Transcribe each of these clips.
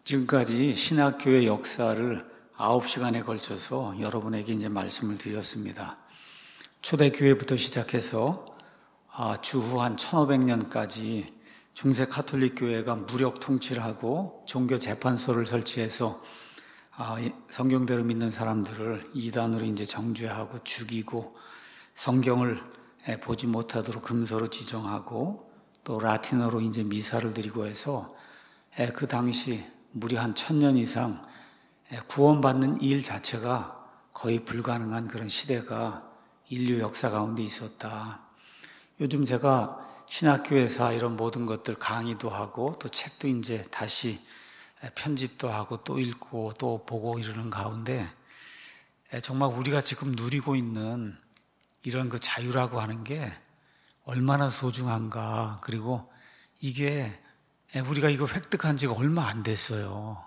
지금까지 신학교의 역사를 9시간에 걸쳐서 여러분에게 이제 말씀을 드렸습니다. 초대교회부터 시작해서 주후 한 1500년까지 중세 가톨릭 교회가 무력 통치를 하고 종교 재판소를 설치해서 성경대로 믿는 사람들을 이단으로 이제 정죄하고 죽이고 성경을 보지 못하도록 금서로 지정하고 또 라틴어로 이제 미사를 드리고 해서 그 당시 무려 한 1000년 이상 구원받는 일 자체가 거의 불가능한 그런 시대가 인류 역사 가운데 있었다. 요즘 제가 신학교에서 이런 모든 것들 강의도 하고 또 책도 이제 다시 편집도 하고 또 읽고 또 보고 이러는 가운데 정말 우리가 지금 누리고 있는 이런 그 자유라고 하는 게 얼마나 소중한가. 그리고 이게 우리가 이거 획득한 지가 얼마 안 됐어요.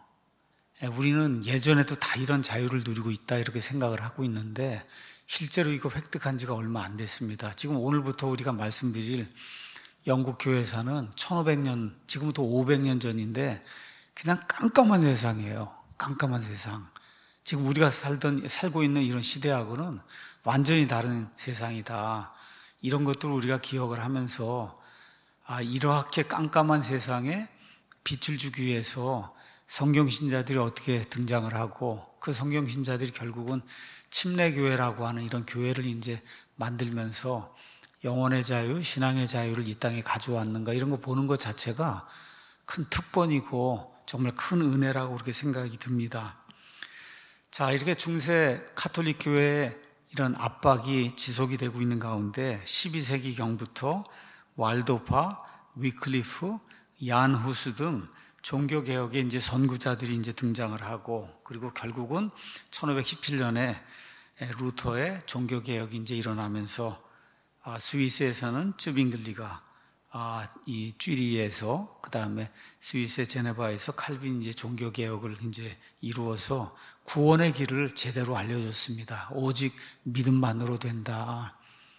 우리는 예전에도 다 이런 자유를 누리고 있다 이렇게 생각을 하고 있는데 실제로 이거 획득한 지가 얼마 안 됐습니다. 지금 오늘부터 우리가 말씀드릴 영국 교회사는 1500년, 지금부터 500년 전인데 그냥 깜깜한 세상이에요. 깜깜한 세상. 지금 우리가 살고 있는 이런 시대하고는 완전히 다른 세상이다. 이런 것들을 우리가 기억을 하면서 이렇게 깜깜한 세상에 빛을 주기 위해서 성경신자들이 어떻게 등장을 하고 그 성경신자들이 결국은 침례교회라고 하는 이런 교회를 이제 만들면서 영혼의 자유, 신앙의 자유를 이 땅에 가져왔는가 이런 거 보는 것 자체가 큰 특권이고 정말 큰 은혜라고 그렇게 생각이 듭니다. 자, 이렇게 중세 가톨릭 교회의 이런 압박이 지속이 되고 있는 가운데 12세기경부터 왈도파, 위클리프, 얀 후스 등 종교개혁의 이제 선구자들이 이제 등장을 하고 그리고 결국은 1517년에 루터의 종교개혁이 이제 일어나면서 스위스에서는 쯔빙글리가 이 쥐리히에서 그 다음에 스위스의 제네바에서 칼빈이 이제 종교개혁을 이제 이루어서 구원의 길을 제대로 알려줬습니다. 오직 믿음만으로 된다.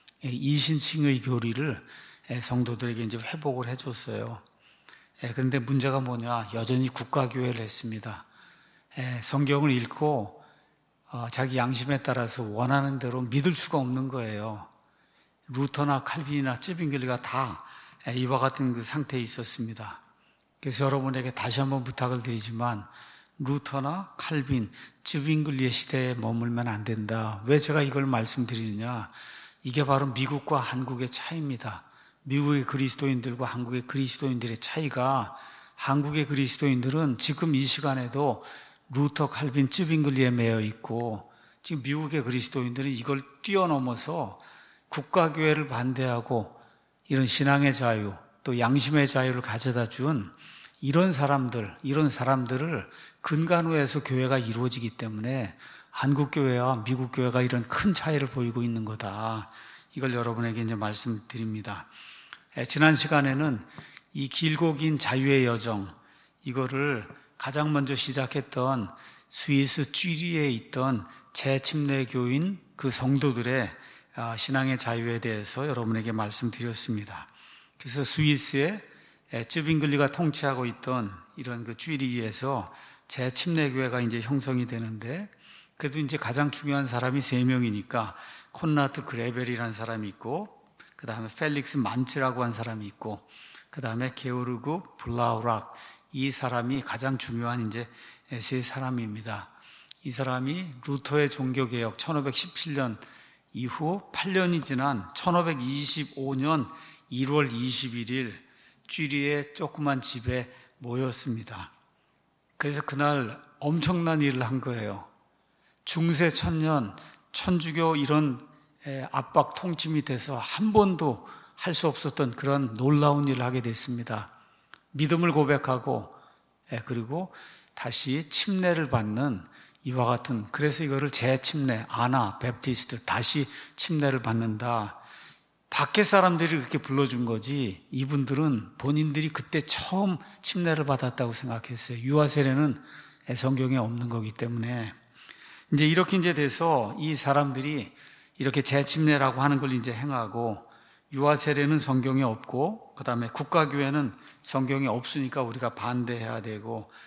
이신칭의 교리를 성도들에게 이제 회복을 해줬어요. 그런데 문제가 뭐냐? 여전히 국가교회를 했습니다. 성경을 읽고 자기 양심에 따라서 원하는 대로 믿을 수가 없는 거예요. 루터나 칼빈이나 쯔빙글리가 다 이와 같은 그 상태에 있었습니다. 그래서 여러분에게 다시 한번 부탁을 드리지만 루터나 칼빈, 쯔빙글리의 시대에 머물면 안 된다. 왜 제가 이걸 말씀드리느냐? 이게 바로 미국과 한국의 차이입니다. 미국의 그리스도인들과 한국의 그리스도인들의 차이가 한국의 그리스도인들은 지금 이 시간에도 루터, 칼빈, 쯔빙글리에 매여 있고 지금 미국의 그리스도인들은 이걸 뛰어넘어서 국가교회를 반대하고 이런 신앙의 자유 또 양심의 자유를 가져다 준 이런 사람들을 근간으로 교회가 이루어지기 때문에 한국교회와 미국교회가 이런 큰 차이를 보이고 있는 거다. 이걸 여러분에게 이제 말씀드립니다. 지난 시간에는 이 길고 긴 자유의 여정, 이거를 가장 먼저 시작했던 스위스 쥐리히에 있던 재침례교인 그 성도들의 신앙의 자유에 대해서 여러분에게 말씀드렸습니다. 그래서 스위스에 쯔빙글리가 통치하고 있던 이런 그 쥐리히에서 재침례교회가 이제 형성이 되는데 그래도 이제 가장 중요한 사람이 3명이니까 콘라트 그레벨이라는 사람이 있고 그 다음에 펠릭스 만츠라고 한 사람이 있고 그 다음에 게오르그 블라우락 이 사람이 가장 중요한 이제 세 사람입니다. 이 사람이 루터의 종교개혁 1517년 이후 8년이 지난 1525년 1월 21일 쥐리히의 조그만 집에 모였습니다. 그래서 그날 엄청난 일을 한 거예요. 중세 천년 천주교 이런 압박 통치 밑에서 한 번도 할 수 없었던 그런 놀라운 일을 하게 됐습니다. 믿음을 고백하고 그리고 다시 침례를 받는 이와 같은, 그래서 이거를 재침례, 아나 베프티스트, 다시 침례를 받는다. 밖에 사람들이 그렇게 불러준 거지 이분들은 본인들이 그때 처음 침례를 받았다고 생각했어요. 유아 세례는 성경에 없는 거기 때문에 이제 이렇게 이제 돼서 이 사람들이 이렇게 재침례라고 하는 걸 이제 행하고 유아 세례는 성경에 없고 그 다음에 국가교회는 성경에 없으니까 우리가 반대해야 되고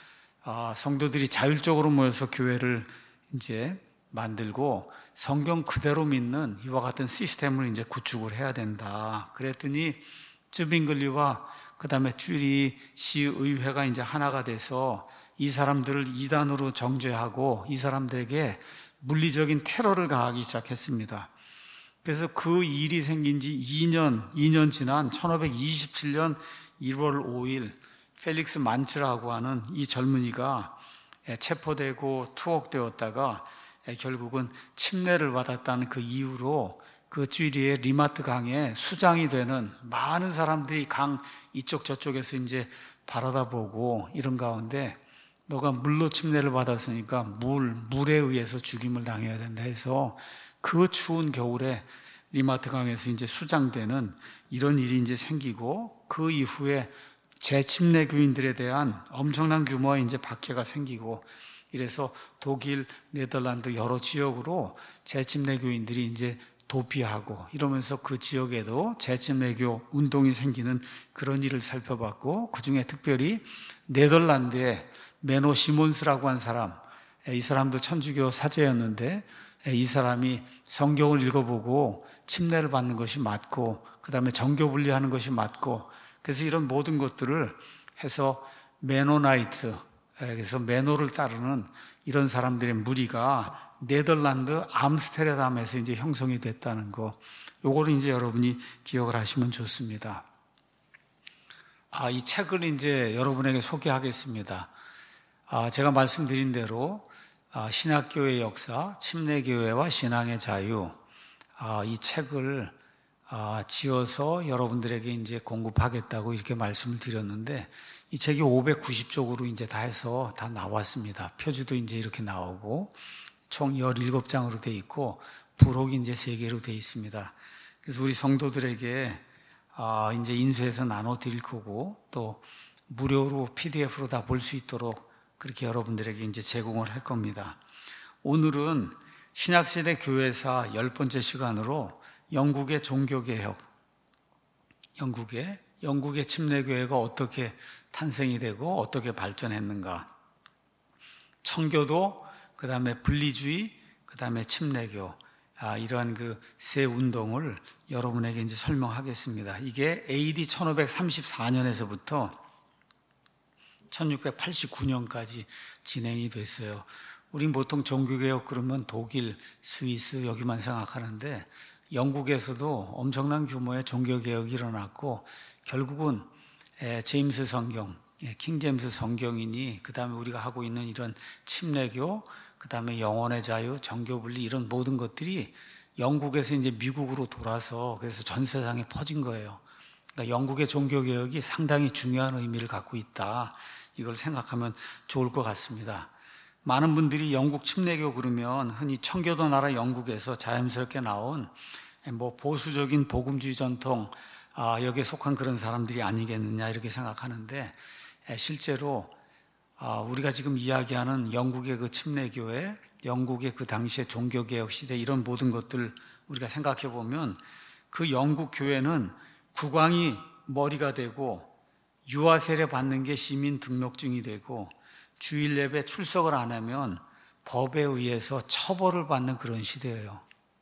성도들이 자율적으로 모여서 교회를 이제 만들고 성경 그대로 믿는 이와 같은 시스템을 이제 구축을 해야 된다. 그랬더니 쯔빙글리와 그 다음에 쭈리 시의회가 이제 하나가 돼서 이 사람들을 이단으로 정죄하고 이 사람들에게 물리적인 테러를 가하기 시작했습니다. 그래서 그 일이 생긴 지 2년 지난 1527년 1월 5일 펠릭스 만츠라고 하는 이 젊은이가 체포되고 투옥되었다가 결국은 침례를 받았다는 그 이유로 그 쥐리의 리마트 강에 수장이 되는 많은 사람들이 강 이쪽 저쪽에서 이제 바라다 보고 이런 가운데 너가 물로 침례를 받았으니까 물에 의해서 죽임을 당해야 된다 해서 그 추운 겨울에 리마트 강에서 이제 수장되는 이런 일이 이제 생기고 그 이후에 재침례교인들에 대한 엄청난 규모의 이제 박해가 생기고 이래서 독일, 네덜란드 여러 지역으로 재침례교인들이 이제 도피하고 이러면서 그 지역에도 재침례교 운동이 생기는 그런 일을 살펴봤고 그중에 특별히 네덜란드의 메노 시몬스라고 한 사람, 이 사람도 천주교 사제였는데 이 사람이 성경을 읽어보고 침례를 받는 것이 맞고 그 다음에 정교 분리하는 것이 맞고 그래서 이런 모든 것들을 해서 메노나이트, 그래서 메노를 따르는 이런 사람들의 무리가 네덜란드 암스테르담에서 이제 형성이 됐다는 거, 요거를 이제 여러분이 기억을 하시면 좋습니다. 이 책을 이제 여러분에게 소개하겠습니다. 제가 말씀드린 대로 신학교의 역사, 침례교회와 신앙의 자유, 이 책을 지어서 여러분들에게 이제 공급하겠다고 이렇게 말씀을 드렸는데 이 책이 590쪽으로 이제 다 해서 다 나왔습니다. 표지도 이제 이렇게 나오고 총 17장으로 돼 있고 부록이 이제 3개로 돼 있습니다. 그래서 우리 성도들에게 이제 인쇄해서 나눠 드릴 거고 또 무료로 PDF로 다 볼 수 있도록 그렇게 여러분들에게 이제 제공을 할 겁니다. 오늘은 신약시대 교회사 10번째 시간으로 영국의 종교개혁, 영국의 침례교회가 어떻게 탄생이 되고 어떻게 발전했는가, 청교도, 그 다음에 분리주의, 그 다음에 침례교, 이러한 그 세 운동을 여러분에게 이제 설명하겠습니다. 이게 AD 1534년에서부터 1689년까지 진행이 됐어요. 우린 보통 종교개혁 그러면 독일, 스위스 여기만 생각하는데 영국에서도 엄청난 규모의 종교개혁이 일어났고 결국은 제임스 성경, 킹제임스 성경이니 그 다음에 우리가 하고 있는 이런 침례교, 그 다음에 영혼의 자유, 정교분리 이런 모든 것들이 영국에서 이제 미국으로 돌아서 그래서 전 세상에 퍼진 거예요. 그러니까 영국의 종교개혁이 상당히 중요한 의미를 갖고 있다. 이걸 생각하면 좋을 것 같습니다. 많은 분들이 영국 침례교 그러면 흔히 청교도 나라 영국에서 자연스럽게 나온 보수적인 복음주의 전통, 여기에 속한 그런 사람들이 아니겠느냐 이렇게 생각하는데 실제로 우리가 지금 이야기하는 영국의 그 침례교회, 영국의 그 당시의 종교개혁 시대 이런 모든 것들 우리가 생각해 보면 그 영국 교회는 국왕이 머리가 되고 유아 세례 받는 게 시민 등록증이 되고 주일 예배 출석을 안 하면 법에 의해서 처벌을 받는 그런 시대예요.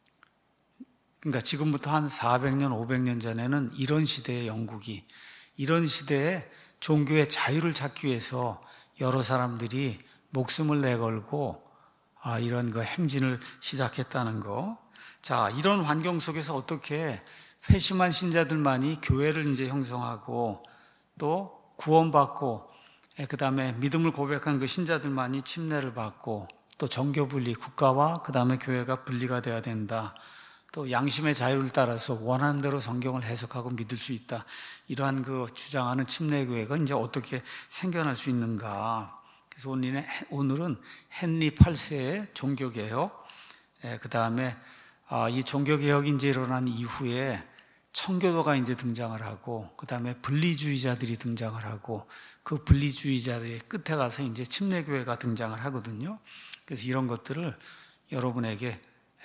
그러니까 지금부터 한 400년, 500년 전에는 이런 시대의 영국이, 이런 시대에 종교의 자유를 찾기 위해서 여러 사람들이 목숨을 내걸고 이런 그 행진을 시작했다는 거. 자, 이런 환경 속에서 어떻게 회심한 신자들만이 교회를 이제 형성하고 또 구원받고 그 다음에 믿음을 고백한 그 신자들만이 침례를 받고 또 정교분리, 국가와 그 다음에 교회가 분리가 돼야 된다. 또 양심의 자유를 따라서 원하는 대로 성경을 해석하고 믿을 수 있다. 이러한 그 주장하는 침례교회가 이제 어떻게 생겨날 수 있는가. 그래서 오늘은 헨리 8세의 종교개혁, 그 다음에 이 종교개혁이 이제 일어난 이후에 청교도가 이제 등장을 하고, 그 다음에 분리주의자들이 등장을 하고, 그 분리주의자들의 끝에 가서 이제 침례교회가 등장을 하거든요. 그래서 이런 것들을 여러분에게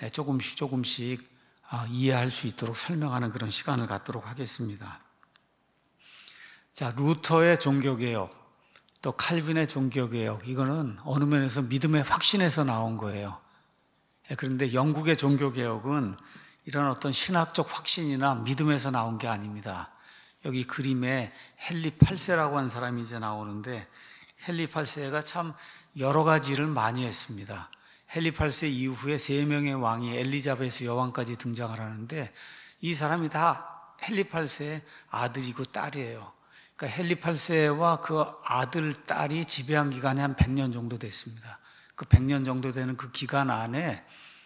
조금씩 이해할 수 있도록 설명하는 그런 시간을 갖도록 하겠습니다. 자, 루터의 종교개혁. 또 칼빈의 종교개혁, 이거는 어느 면에서 믿음의 확신에서 나온 거예요. 그런데 영국의 종교개혁은 이런 어떤 신학적 확신이나 믿음에서 나온 게 아닙니다. 여기 그림에 헨리 8세라고 하는 사람이 이제 나오는데, 헨리 8세가 참 여러 가지 일을 많이 했습니다. 헨리 8세 이후에 3명의 왕이 엘리자베스 여왕까지 등장을 하는데, 이 사람이 다 헨리 8세의 아들이고 딸이에요. 그러니까 헨리 8세와 그 아들, 딸이 지배한 기간이 한 100년 정도 됐습니다. 그 100년 정도 되는 그 기간 안에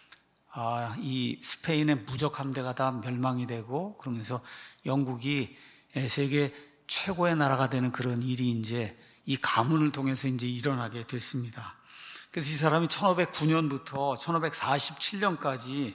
이 스페인의 무적 함대가 다 멸망이 되고, 그러면서 영국이 세계 최고의 나라가 되는 그런 일이 이제 이 가문을 통해서 이제 일어나게 됐습니다. 그래서 이 사람이 1509년부터 1547년까지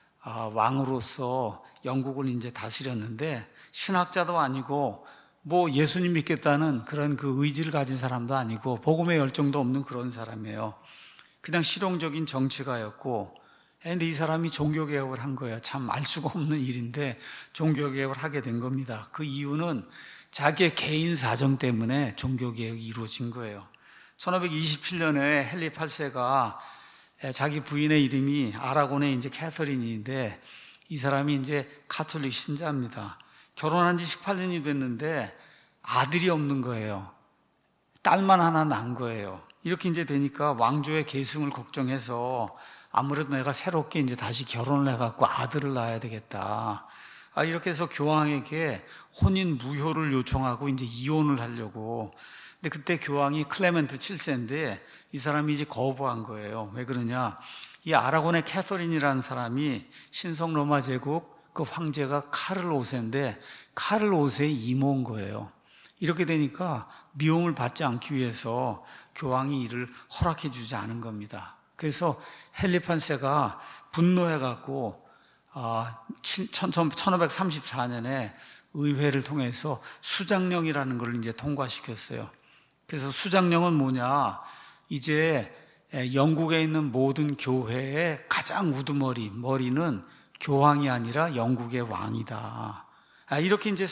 왕으로서 영국을 이제 다스렸는데, 신학자도 아니고 뭐 예수님 믿겠다는 그런 그 의지를 가진 사람도 아니고 복음의 열정도 없는 그런 사람이에요. 그냥 실용적인 정치가였고, 근데 이 사람이 종교개혁을 한 거예요. 참 알 수가 없는 일인데 종교개혁을 하게 된 겁니다. 그 이유는 자기의 개인 사정 때문에 종교개혁이 이루어진 거예요. 1527년에 헨리 8세가 자기 부인의 이름이 아라곤의 이제 캐서린인데, 이 사람이 이제 가톨릭 신자입니다. 결혼한 지 18년이 됐는데 아들이 없는 거예요. 딸만 하나 난 거예요. 이렇게 이제 되니까 왕조의 계승을 걱정해서 아무래도 내가 새롭게 이제 다시 결혼을 해갖고 아들을 낳아야 되겠다. 이렇게 해서 교황에게 혼인 무효를 요청하고 이제 이혼을 하려고. 근데 그때 교황이 클레멘트 7세인데 이 사람이 이제 거부한 거예요. 왜 그러냐? 이 아라곤의 캐서린이라는 사람이 신성 로마 제국 그 황제가 카를 5세인데 카를 5세의 이모인 거예요. 이렇게 되니까 미움을 받지 않기 위해서 교황이 이를 허락해 주지 않은 겁니다. 그래서 헨리 8세가 분노해갖고 1534년에 의회를 통해서 수장령이라는 걸 이제 통과시켰어요. 그래서 수장령은 뭐냐? 이제 영국에 있는 모든 교회의 가장 우두머리, 머리는 교황이 아니라 영국의 왕이다. 이렇게 이제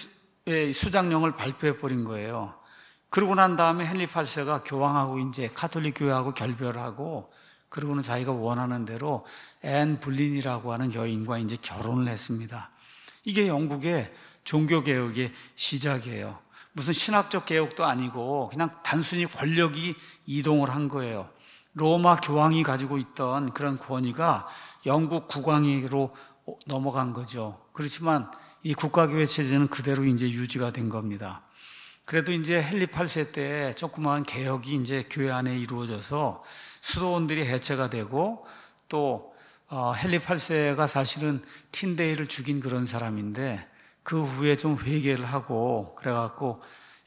수장령을 발표해 버린 거예요. 그러고 난 다음에 헨리 8세가 교황하고 이제 가톨릭 교회하고 결별하고, 그러고는 자기가 원하는 대로 앤 불린이라고 하는 여인과 이제 결혼을 했습니다. 이게 영국의 종교개혁의 시작이에요. 무슨 신학적 개혁도 아니고 그냥 단순히 권력이 이동을 한 거예요. 로마 교황이 가지고 있던 그런 권위가 영국 국왕에게로 넘어간 거죠. 그렇지만 이 국가교회 체제는 그대로 이제 유지가 된 겁니다. 그래도 이제 헨리 8세 때 조그마한 개혁이 이제 교회 안에 이루어져서 수도원들이 해체가 되고, 또 헨리 8세가 사실은 틴데이를 죽인 그런 사람인데 그 후에 좀 회개를 하고 그래갖고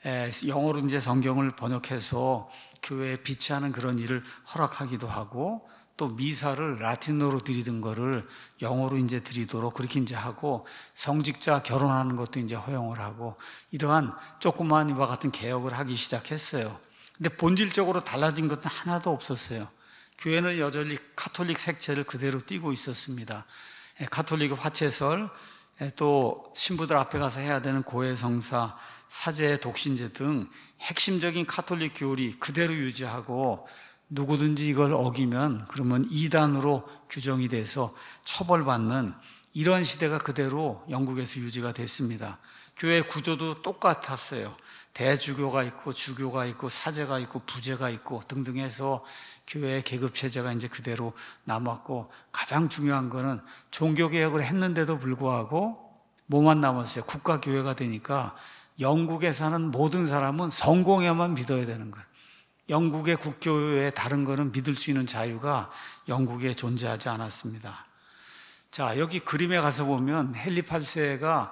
영어로 이제 성경을 번역해서 교회에 비치하는 그런 일을 허락하기도 하고, 또 미사를 라틴어로 드리던 거를 영어로 이제 드리도록 그렇게 이제 하고, 성직자 결혼하는 것도 이제 허용을 하고, 이러한 조그마한 이와 같은 개혁을 하기 시작했어요. 근데 본질적으로 달라진 것은 하나도 없었어요. 교회는 여전히 가톨릭 색채를 그대로 띠고 있었습니다. 가톨릭 화채설, 또 신부들 앞에 가서 해야 되는 고해성사, 사제, 독신제 등 핵심적인 가톨릭 교리 그대로 유지하고, 누구든지 이걸 어기면 그러면 이단으로 규정이 돼서 처벌받는 이런 시대가 그대로 영국에서 유지가 됐습니다. 교회 구조도 똑같았어요. 대주교가 있고 주교가 있고 사제가 있고 부제가 있고 등등 해서 교회의 계급 체제가 이제 그대로 남았고, 가장 중요한 거는 종교개혁을 했는데도 불구하고 뭐만 남았어요? 국가교회가 되니까 영국에 사는 모든 사람은 성공에만 믿어야 되는 거예요. 영국의 국교회에 다른 거는 믿을 수 있는 자유가 영국에 존재하지 않았습니다. 자, 여기 그림에 가서 보면 헨리 8세가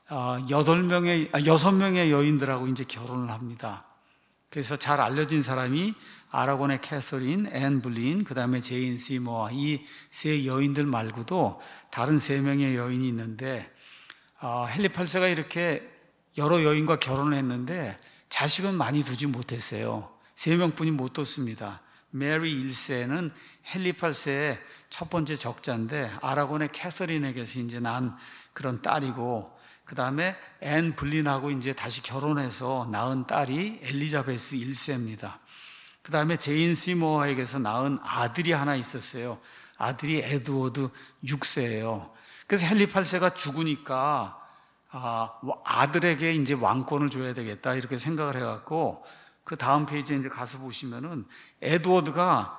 6명의 여인들하고 이제 결혼을 합니다. 그래서 잘 알려진 사람이 아라곤의 캐서린, 앤 불린, 그 다음에 제인 시모아, 이 세 여인들 말고도 다른 3명의 여인이 있는데, 헨리 8세가 이렇게 여러 여인과 결혼을 했는데 자식은 많이 두지 못했어요. 3명뿐이 못 뒀습니다. 메리 1세는 헨리 8세의 첫 번째 적자인데 아라곤의 캐서린에게서 이제 난 그런 딸이고, 그 다음에 앤 블린하고 이제 다시 결혼해서 낳은 딸이 엘리자베스 1세입니다. 그 다음에 제인 시모어에게서 낳은 아들이 하나 있었어요. 아들이 에드워드 6세예요. 그래서 헨리 8세가 죽으니까 아들에게 이제 왕권을 줘야 되겠다 이렇게 생각을 해갖고 그 다음 페이지에 이제 가서 보시면은 에드워드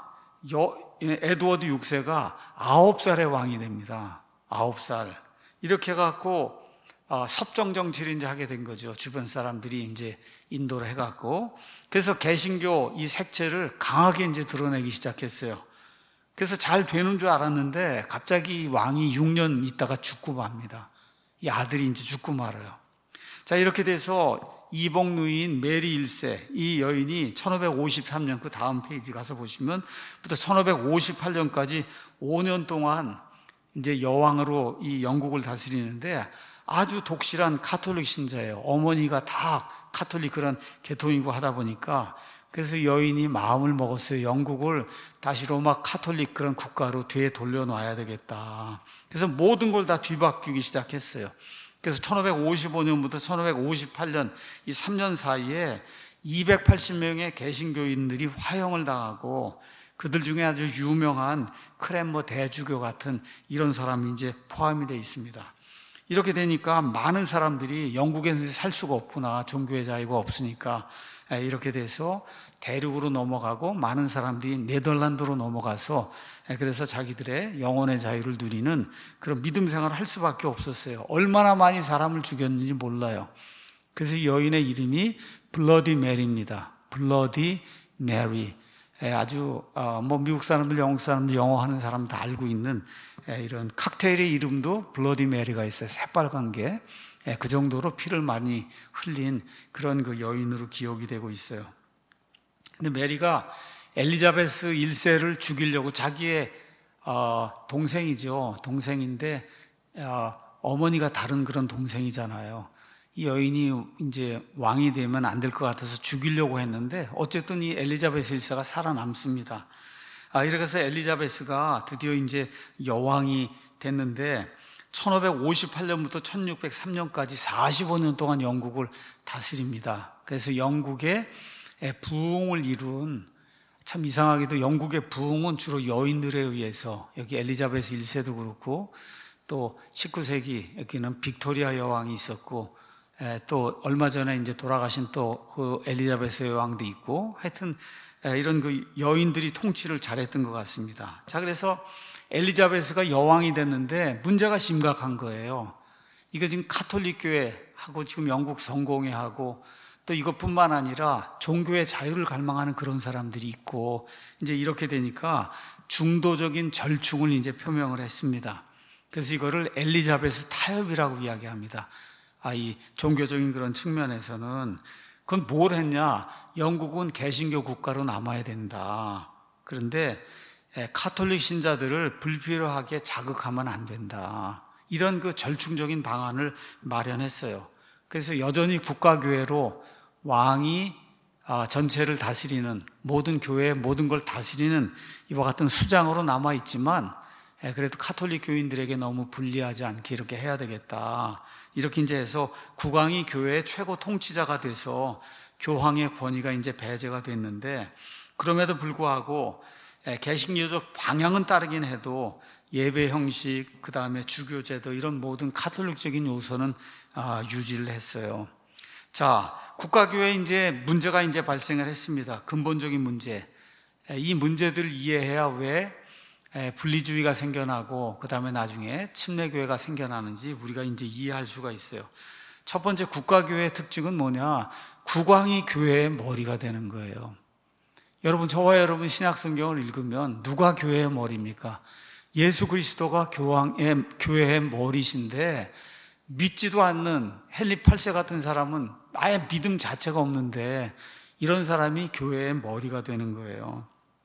6세가 9살의 왕이 됩니다. 9살. 이렇게 해갖고 섭정정치를 이제 하게 된 거죠. 주변 사람들이 이제 인도를 해갖고. 그래서 개신교 이 색채를 강하게 이제 드러내기 시작했어요. 그래서 잘 되는 줄 알았는데 갑자기 왕이 6년 있다가 죽고 맙니다. 이 아들이 이제 죽고 말아요. 자, 이렇게 돼서 이복 누이인 메리 1세, 이 여인이 1553년, 그 다음 페이지 가서 보시면, 부터 1558년까지 5년 동안 이제 여왕으로 이 영국을 다스리는데 아주 독실한 카톨릭 신자예요. 어머니가 다 카톨릭 그런 계통이고 하다 보니까 그래서 여인이 마음을 먹었어요. 영국을 다시 로마 카톨릭 그런 국가로 뒤에 돌려놔야 되겠다. 그래서 모든 걸 다 뒤바뀌기 시작했어요. 그래서 1555년부터 1558년 이 3년 사이에 280명의 개신교인들이 화형을 당하고 그들 중에 아주 유명한 크랜머 대주교 같은 이런 사람이 이제 포함이 되어 있습니다. 이렇게 되니까 많은 사람들이 영국에서 살 수가 없구나. 종교의 자유가 없으니까. 이렇게 돼서 대륙으로 넘어가고 많은 사람들이 네덜란드로 넘어가서 그래서 자기들의 영혼의 자유를 누리는 그런 믿음 생활을 할 수밖에 없었어요. 얼마나 많이 사람을 죽였는지 몰라요. 그래서 여인의 이름이 블러디 메리입니다. 블러디 메리. 아주 미국 사람들, 영국 사람들, 영어 하는 사람 다 알고 있는 이런 칵테일의 이름도 블러디 메리가 있어요. 새빨간 게. 그 정도로 피를 많이 흘린 그런 그 여인으로 기억이 되고 있어요. 근데 메리가 엘리자베스 1세를 죽이려고 자기의 동생이죠. 동생인데 어머니가 다른 그런 동생이잖아요. 이 여인이 이제 왕이 되면 안 될 것 같아서 죽이려고 했는데 어쨌든 이 엘리자베스 1세가 살아남습니다. 이렇게 해서 엘리자베스가 드디어 이제 여왕이 됐는데 1558년부터 1603년까지 45년 동안 영국을 다스립니다. 그래서 영국의 부흥을 이룬, 참 이상하게도 영국의 부흥은 주로 여인들에 의해서, 여기 엘리자베스 1세도 그렇고 또 19세기 여기는 빅토리아 여왕이 있었고 또 얼마 전에 이제 돌아가신 또 그 엘리자베스 여왕도 있고 하여튼 이런 그 여인들이 통치를 잘했던 것 같습니다. 자, 그래서 엘리자베스가 여왕이 됐는데 문제가 심각한 거예요. 이거 지금 카톨릭 교회하고 지금 영국 성공회하고 또 이것뿐만 아니라 종교의 자유를 갈망하는 그런 사람들이 있고 이제 이렇게 되니까 중도적인 절충을 이제 표명을 했습니다. 그래서 이거를 엘리자베스 타협이라고 이야기합니다. 이 종교적인 그런 측면에서는 그건 뭘 했냐? 영국은 개신교 국가로 남아야 된다. 그런데 카톨릭 신자들을 불필요하게 자극하면 안 된다. 이런 그 절충적인 방안을 마련했어요. 그래서 여전히 국가교회로 왕이 전체를 다스리는, 모든 교회 모든 걸 다스리는 이와 같은 수장으로 남아있지만 그래도 카톨릭 교인들에게 너무 불리하지 않게 이렇게 해야 되겠다. 이렇게 이제 해서 국왕이 교회의 최고 통치자가 돼서 교황의 권위가 이제 배제가 됐는데, 그럼에도 불구하고 개신교적 방향은 따르긴 해도 예배 형식, 그 다음에 주교제도 이런 모든 카톨릭적인 요소는 유지를 했어요. 자, 국가교회에 이제 문제가 이제 발생을 했습니다. 근본적인 문제. 이 문제들을 이해해야 왜 분리주의가 생겨나고 그 다음에 나중에 침례교회가 생겨나는지 우리가 이제 이해할 수가 있어요. 첫 번째, 국가교회의 특징은 뭐냐? 국왕이 교회의 머리가 되는 거예요. 여러분, 저와 여러분 신약성경을 읽으면 누가 교회의 머리입니까? 예수 그리스도가 교회의 머리신데 믿지도 않는 헨리 8세 같은 사람은 아예 믿음 자체가 없는데 이런 사람이 교회의 머리가 되는 거예요.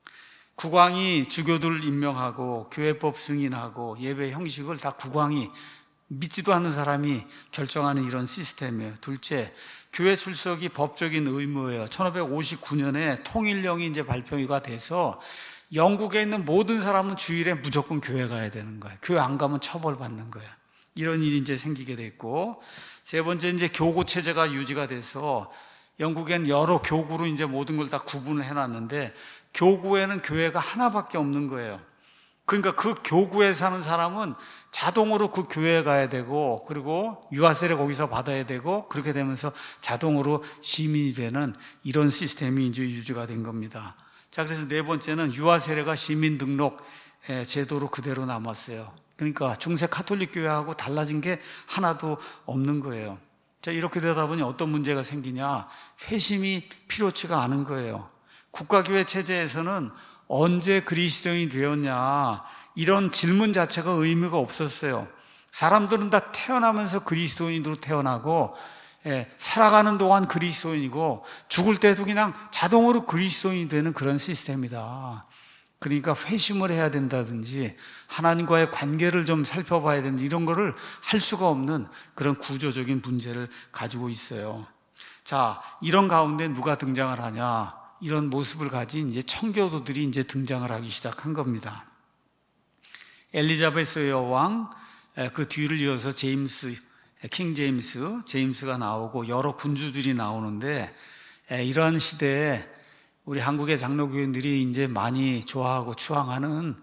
국왕이 주교들을 임명하고 교회법 승인하고 예배 형식을 다 국왕이, 믿지도 않는 사람이 결정하는 이런 시스템이에요. 둘째, 교회 출석이 법적인 의무예요. 1559년에 통일령이 이제 발표가 돼서 영국에 있는 모든 사람은 주일에 무조건 교회 가야 되는 거예요. 교회 안 가면 처벌받는 거예요. 이런 일이 이제 생기게 됐고, 세 번째 이제 교구 체제가 유지가 돼서 영국엔 여러 교구로 이제 모든 걸 다 구분을 해놨는데 교구에는 교회가 하나밖에 없는 거예요. 그러니까 그 교구에 사는 사람은 자동으로 그 교회에 가야 되고, 그리고 유아세례 거기서 받아야 되고, 그렇게 되면서 자동으로 시민이 되는 이런 시스템이 이제 유지가 된 겁니다. 자, 그래서 네 번째는 유아세례가 시민 등록 제도로 그대로 남았어요. 그러니까 중세 카톨릭 교회하고 달라진 게 하나도 없는 거예요. 자, 이렇게 되다 보니 어떤 문제가 생기냐? 회심이 필요치가 않은 거예요. 국가교회 체제에서는 언제 그리스도인이 되었냐, 이런 질문 자체가 의미가 없었어요. 사람들은 다 태어나면서 그리스도인으로 태어나고, 살아가는 동안 그리스도인이고, 죽을 때도 그냥 자동으로 그리스도인이 되는 그런 시스템이다. 그러니까 회심을 해야 된다든지 하나님과의 관계를 좀 살펴봐야 된다든지 이런 거를 할 수가 없는 그런 구조적인 문제를 가지고 있어요. 자, 이런 가운데 누가 등장을 하냐? 이런 모습을 가진 이제 청교도들이 이제 등장을 하기 시작한 겁니다. 엘리자베스 여왕, 그 뒤를 이어서 킹 제임스가 나오고 여러 군주들이 나오는데, 이러한 시대에 우리 한국의 장로교인들이 이제 많이 좋아하고 추앙하는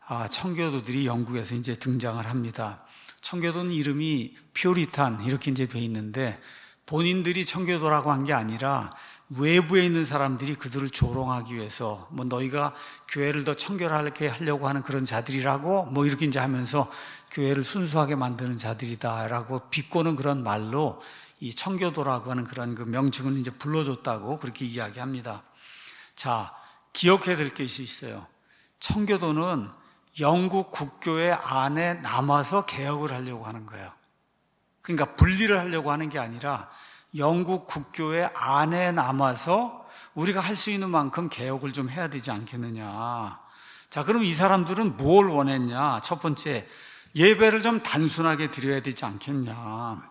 청교도들이 영국에서 이제 등장을 합니다. 청교도는 이름이 퓨리탄 이렇게 이제 돼 있는데, 본인들이 청교도라고 한 게 아니라 외부에 있는 사람들이 그들을 조롱하기 위해서 뭐 너희가 교회를 더 청결하게 하려고 하는 그런 자들이라고 뭐 이렇게 이제 하면서 교회를 순수하게 만드는 자들이다라고 비꼬는 그런 말로 이 청교도라고 하는 그런 그 명칭을 이제 불러줬다고 그렇게 이야기합니다. 자, 기억해야 될 것이 있어요. 청교도는 영국 국교회 안에 남아서 개혁을 하려고 하는 거예요. 그러니까 분리를 하려고 하는 게 아니라 영국 국교회 안에 남아서 우리가 할 수 있는 만큼 개혁을 좀 해야 되지 않겠느냐. 자, 그럼 이 사람들은 뭘 원했냐? 첫 번째, 예배를 좀 단순하게 드려야 되지 않겠냐.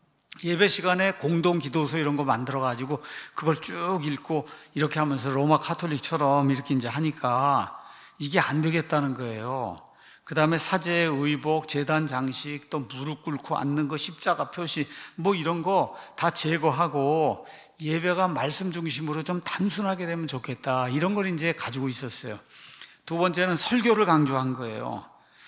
예배 시간에 공동 기도서 이런 거 만들어가지고 그걸 쭉 읽고 이렇게 하면서 로마 카톨릭처럼 이렇게 이제 하니까 이게 안 되겠다는 거예요. 그 다음에 사제의 의복, 제단 장식, 또 무릎 꿇고 앉는 거, 십자가 표시, 뭐 이런 거 다 제거하고 예배가 말씀 중심으로 좀 단순하게 되면 좋겠다. 이런 걸 이제 가지고 있었어요. 두 번째는 설교를 강조한 거예요.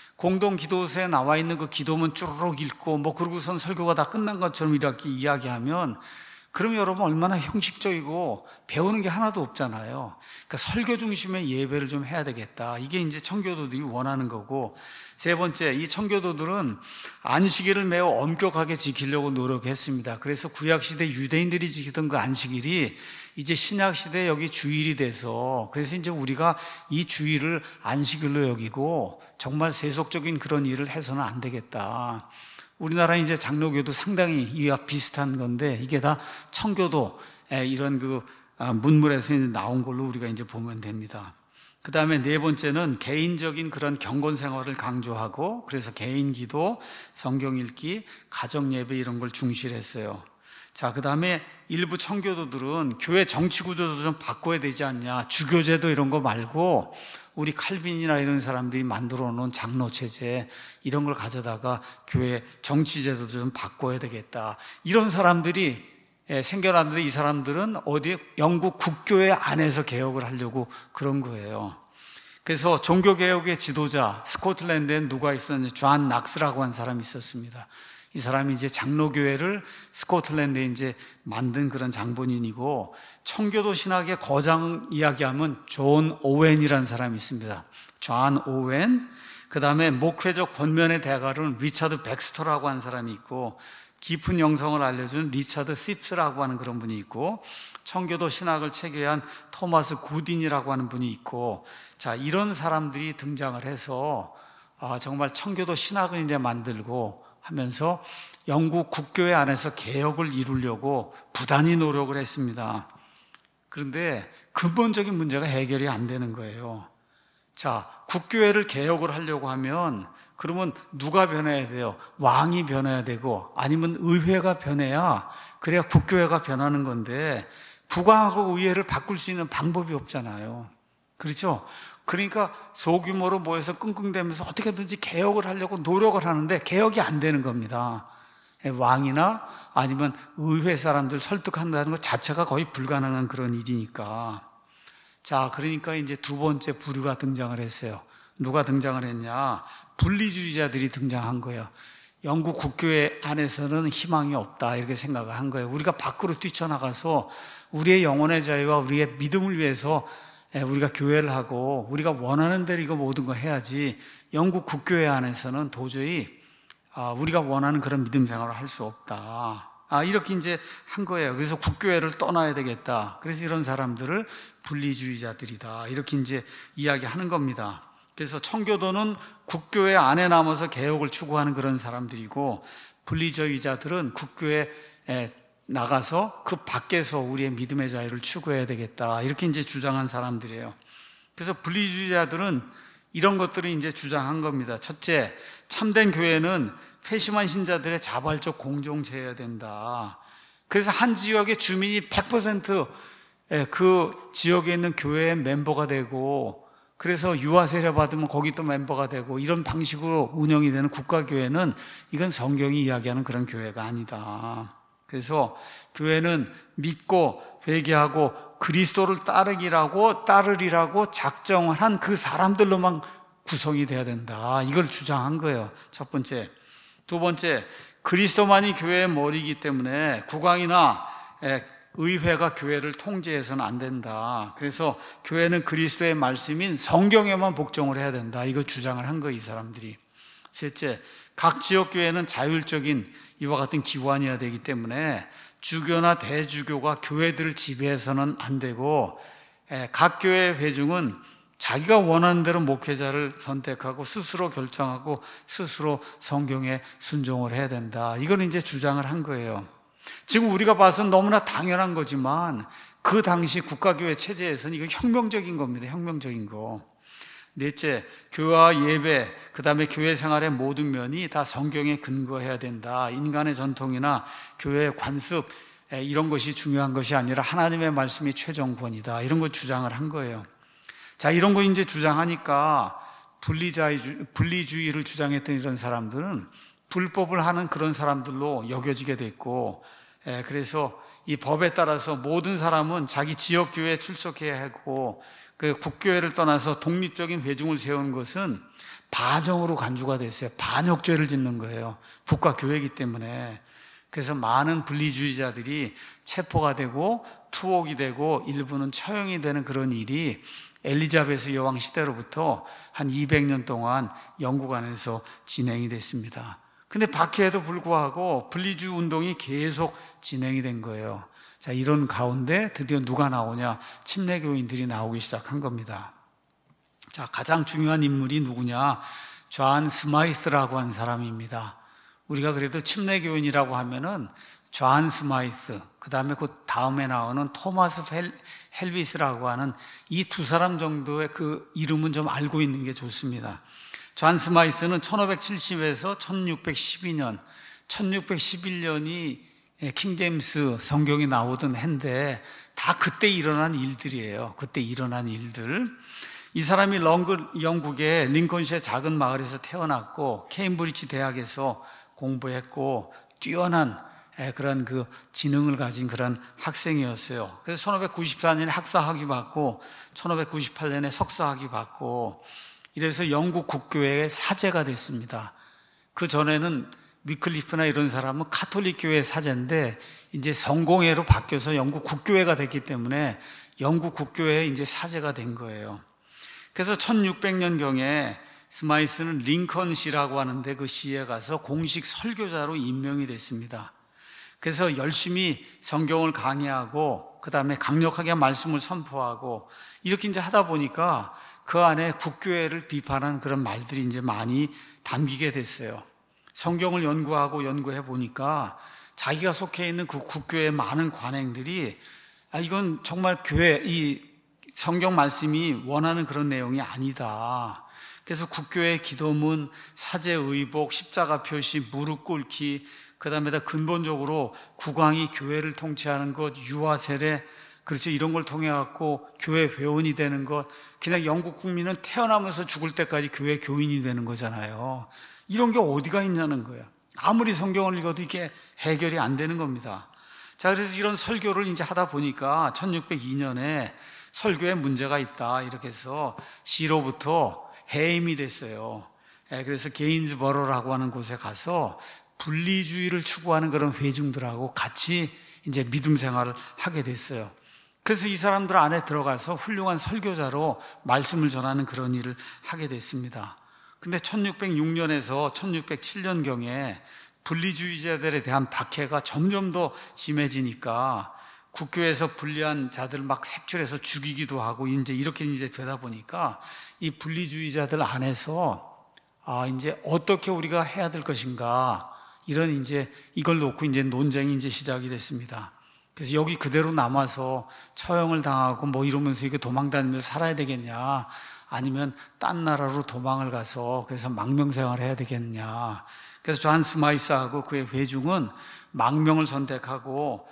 공동 기도서에 나와 있는 그 기도문 쭈르륵 읽고 뭐 그러고선 설교가 다 끝난 것처럼 이렇게 이야기하면 그럼 여러분 얼마나 형식적이고 배우는 게 하나도 없잖아요. 그러니까 설교 중심의 예배를 좀 해야 되겠다. 이게 이제 청교도들이 원하는 거고, 세 번째, 이 청교도들은 안식일을 매우 엄격하게 지키려고 노력했습니다. 그래서 구약시대 유대인들이 지키던 그 안식일이 이제 신약시대 여기 주일이 돼서, 그래서 이제 우리가 이 주일을 안식일로 여기고 정말 세속적인 그런 일을 해서는 안 되겠다. 우리나라 이제 장로교도 상당히 이와 비슷한 건데 이게 다 청교도 이런 그 문물에서 나온 걸로 우리가 이제 보면 됩니다. 그 다음에 네 번째는 개인적인 그런 경건 생활을 강조하고, 그래서 개인 기도, 성경 읽기, 가정 예배 이런 걸 중시했어요. 자, 그 다음에 일부 청교도들은 교회 정치 구조도 좀 바꿔야 되지 않냐, 주교제도 이런 거 말고 우리 칼빈이나 이런 사람들이 만들어 놓은 장로 체제 이런 걸 가져다가 교회 정치제도도 좀 바꿔야 되겠다. 이런 사람들이 생겨났는데 이 사람들은 어디 영국 국교회 안에서 개혁을 하려고 그런 거예요. 그래서 종교개혁의 지도자, 스코틀랜드엔 누가 있었는지 존 낙스라고 한 사람이 있었습니다. 이 사람이 이제 장로교회를 스코틀랜드에 이제 만든 그런 장본인이고, 청교도 신학의 거장 이야기하면 존 오웬이라는 사람이 있습니다. 존 오웬. 그 다음에 목회적 권면의 대가로는 리차드 백스터라고 하는 사람이 있고, 깊은 영성을 알려준 리차드 씹스라고 하는 그런 분이 있고, 청교도 신학을 체계한 토마스 구딘이라고 하는 분이 있고, 자, 이런 사람들이 등장을 해서 정말 청교도 신학을 이제 만들고 하면서 영국 국교회 안에서 개혁을 이루려고 부단히 노력을 했습니다. 그런데 근본적인 문제가 해결이 안 되는 거예요. 자, 국교회를 개혁을 하려고 하면 그러면 누가 변해야 돼요? 왕이 변해야 되고 아니면 의회가 변해야, 그래야 국교회가 변하는 건데 국왕하고 의회를 바꿀 수 있는 방법이 없잖아요. 그렇죠? 그러니까 소규모로 모여서 끙끙대면서 어떻게든지 개혁을 하려고 노력을 하는데 개혁이 안 되는 겁니다. 왕이나 아니면 의회 사람들 설득한다는 것 자체가 거의 불가능한 그런 일이니까. 자, 그러니까 이제 두 번째 부류가 등장을 했어요. 누가 등장을 했냐? 분리주의자들이 등장한 거예요. 영국 국교회 안에서는 희망이 없다 이렇게 생각을 한 거예요. 우리가 밖으로 뛰쳐나가서 우리의 영혼의 자유와 우리의 믿음을 위해서 우리가 교회를 하고 우리가 원하는 대로 이거 모든 거 해야지, 영국 국교회 안에서는 도저히 우리가 원하는 그런 믿음 생활을 할 수 없다. 이렇게 이제 한 거예요. 그래서 국교회를 떠나야 되겠다. 그래서 이런 사람들을 분리주의자들이다. 이렇게 이제 이야기하는 겁니다. 그래서 청교도는 국교회 안에 남아서 개혁을 추구하는 그런 사람들이고, 분리주의자들은 국교회에 나가서 그 밖에서 우리의 믿음의 자유를 추구해야 되겠다. 이렇게 이제 주장한 사람들이에요. 그래서 분리주의자들은 이런 것들을 이제 주장한 겁니다. 첫째, 참된 교회는 회심한 신자들의 자발적 공동체여야 된다. 그래서 한 지역의 주민이 100% 그 지역에 있는 교회의 멤버가 되고, 그래서 유아 세례 받으면 거기 또 멤버가 되고, 이런 방식으로 운영이 되는 국가교회는 이건 성경이 이야기하는 그런 교회가 아니다. 그래서 교회는 믿고 회개하고 그리스도를 따르리라고 작정을 한 그 사람들로만 구성이 돼야 된다. 이걸 주장한 거예요. 첫 번째. 두 번째, 그리스도만이 교회의 머리이기 때문에 국왕이나 의회가 교회를 통제해서는 안 된다. 그래서 교회는 그리스도의 말씀인 성경에만 복종을 해야 된다. 이거 주장을 한 거예요, 이 사람들이. 셋째, 각 지역교회는 자율적인 이와 같은 기관이어야 되기 때문에 주교나 대주교가 교회들을 지배해서는 안 되고, 각 교회 회중은 자기가 원하는 대로 목회자를 선택하고 스스로 결정하고 스스로 성경에 순종을 해야 된다. 이걸 이제 주장을 한 거예요. 지금 우리가 봐서는 너무나 당연한 거지만 그 당시 국가교회 체제에서는 이거 혁명적인 겁니다. 혁명적인 거. 넷째, 교회와 예배, 그 다음에 교회 생활의 모든 면이 다 성경에 근거해야 된다. 인간의 전통이나 교회의 관습, 이런 것이 중요한 것이 아니라 하나님의 말씀이 최종권이다. 이런 걸 주장을 한 거예요. 자, 이런 거 이제 주장하니까 분리주의를 주장했던 이런 사람들은 불법을 하는 그런 사람들로 여겨지게 됐고, 그래서 이 법에 따라서 모든 사람은 자기 지역교회에 출석해야 하고, 그 국교회를 떠나서 독립적인 회중을 세우는 것은 반정으로 간주가 됐어요. 반역죄를 짓는 거예요. 국가교회이기 때문에. 그래서 많은 분리주의자들이 체포가 되고 투옥이 되고 일부는 처형이 되는 그런 일이 엘리자베스 여왕 시대로부터 한 200년 동안 영국 안에서 진행이 됐습니다. 근데 박해에도 불구하고 분리주의 운동이 계속 진행이 된 거예요. 자, 이런 가운데 드디어 누가 나오냐? 침례교인들이 나오기 시작한 겁니다. 자, 가장 중요한 인물이 누구냐? 존 스마이스라고 하는 사람입니다. 우리가 그래도 침례교인이라고 하면은 존 스마이스, 그 다음에 그 다음에 나오는 토마스 헬비스라고 하는 이 두 사람 정도의 그 이름은 좀 알고 있는 게 좋습니다. 존 스마이스는 1570에서 1612년, 1611년이 킹제임스 성경이 나오던 해인데 다 그때 일어난 일들이에요. 그때 일어난 일들. 이 사람이 영국의 링컨시의 작은 마을에서 태어났고 케임브리지 대학에서 공부했고 뛰어난 그런 그 지능을 가진 그런 학생이었어요. 그래서 1594년에 학사학위 받고 1598년에 석사학위 받고 이래서 영국 국교회의 사제가 됐습니다. 그 전에는 위클리프나 이런 사람은 카톨릭 교회 사제인데 이제 성공회로 바뀌어서 영국 국교회가 됐기 때문에 영국 국교회의 이제 사제가 된 거예요. 그래서 1600년경에 스마이스는 링컨시라고 하는데 그 시에 가서 공식 설교자로 임명이 됐습니다. 그래서 열심히 성경을 강의하고 그 다음에 강력하게 말씀을 선포하고 이렇게 이제 하다 보니까 그 안에 국교회를 비판한 그런 말들이 이제 많이 담기게 됐어요. 성경을 연구해 보니까 자기가 속해 있는 그 국교회의 많은 관행들이 이건 정말 이 성경 말씀이 원하는 그런 내용이 아니다. 그래서 국교회의 기도문, 사제의복, 십자가 표시, 무릎 꿇기, 그 다음에 다 근본적으로 국왕이 교회를 통치하는 것, 유아 세례, 그렇죠. 이런 걸 통해 갖고 교회 회원이 되는 것, 그냥 영국 국민은 태어나면서 죽을 때까지 교회 교인이 되는 거잖아요. 이런 게 어디가 있냐는 거야. 아무리 성경을 읽어도 이게 해결이 안 되는 겁니다. 자, 그래서 이런 설교를 이제 하다 보니까 1602년에 설교에 문제가 있다 이렇게 해서 시로부터 해임이 됐어요. 그래서 게인즈버러라고 하는 곳에 가서 분리주의를 추구하는 그런 회중들하고 같이 이제 믿음 생활을 하게 됐어요. 그래서 이 사람들 안에 들어가서 훌륭한 설교자로 말씀을 전하는 그런 일을 하게 됐습니다. 근데 1606년에서 1607년경에 분리주의자들에 대한 박해가 점점 더 심해지니까 국교에서 분리한 자들 막 색출해서 죽이기도 하고 이제 이렇게 되다 보니까 이 분리주의자들 안에서 이제 어떻게 우리가 해야 될 것인가 이런 이제 이걸 놓고 이제 논쟁이 이제 시작이 됐습니다. 그래서 여기 그대로 남아서 처형을 당하고 뭐 이러면서 이게 도망다니면서 살아야 되겠냐, 아니면 딴 나라로 도망을 가서 그래서 망명생활을 해야 되겠냐. 그래서 존 스마이스하고 그의 회중은 망명을 선택하고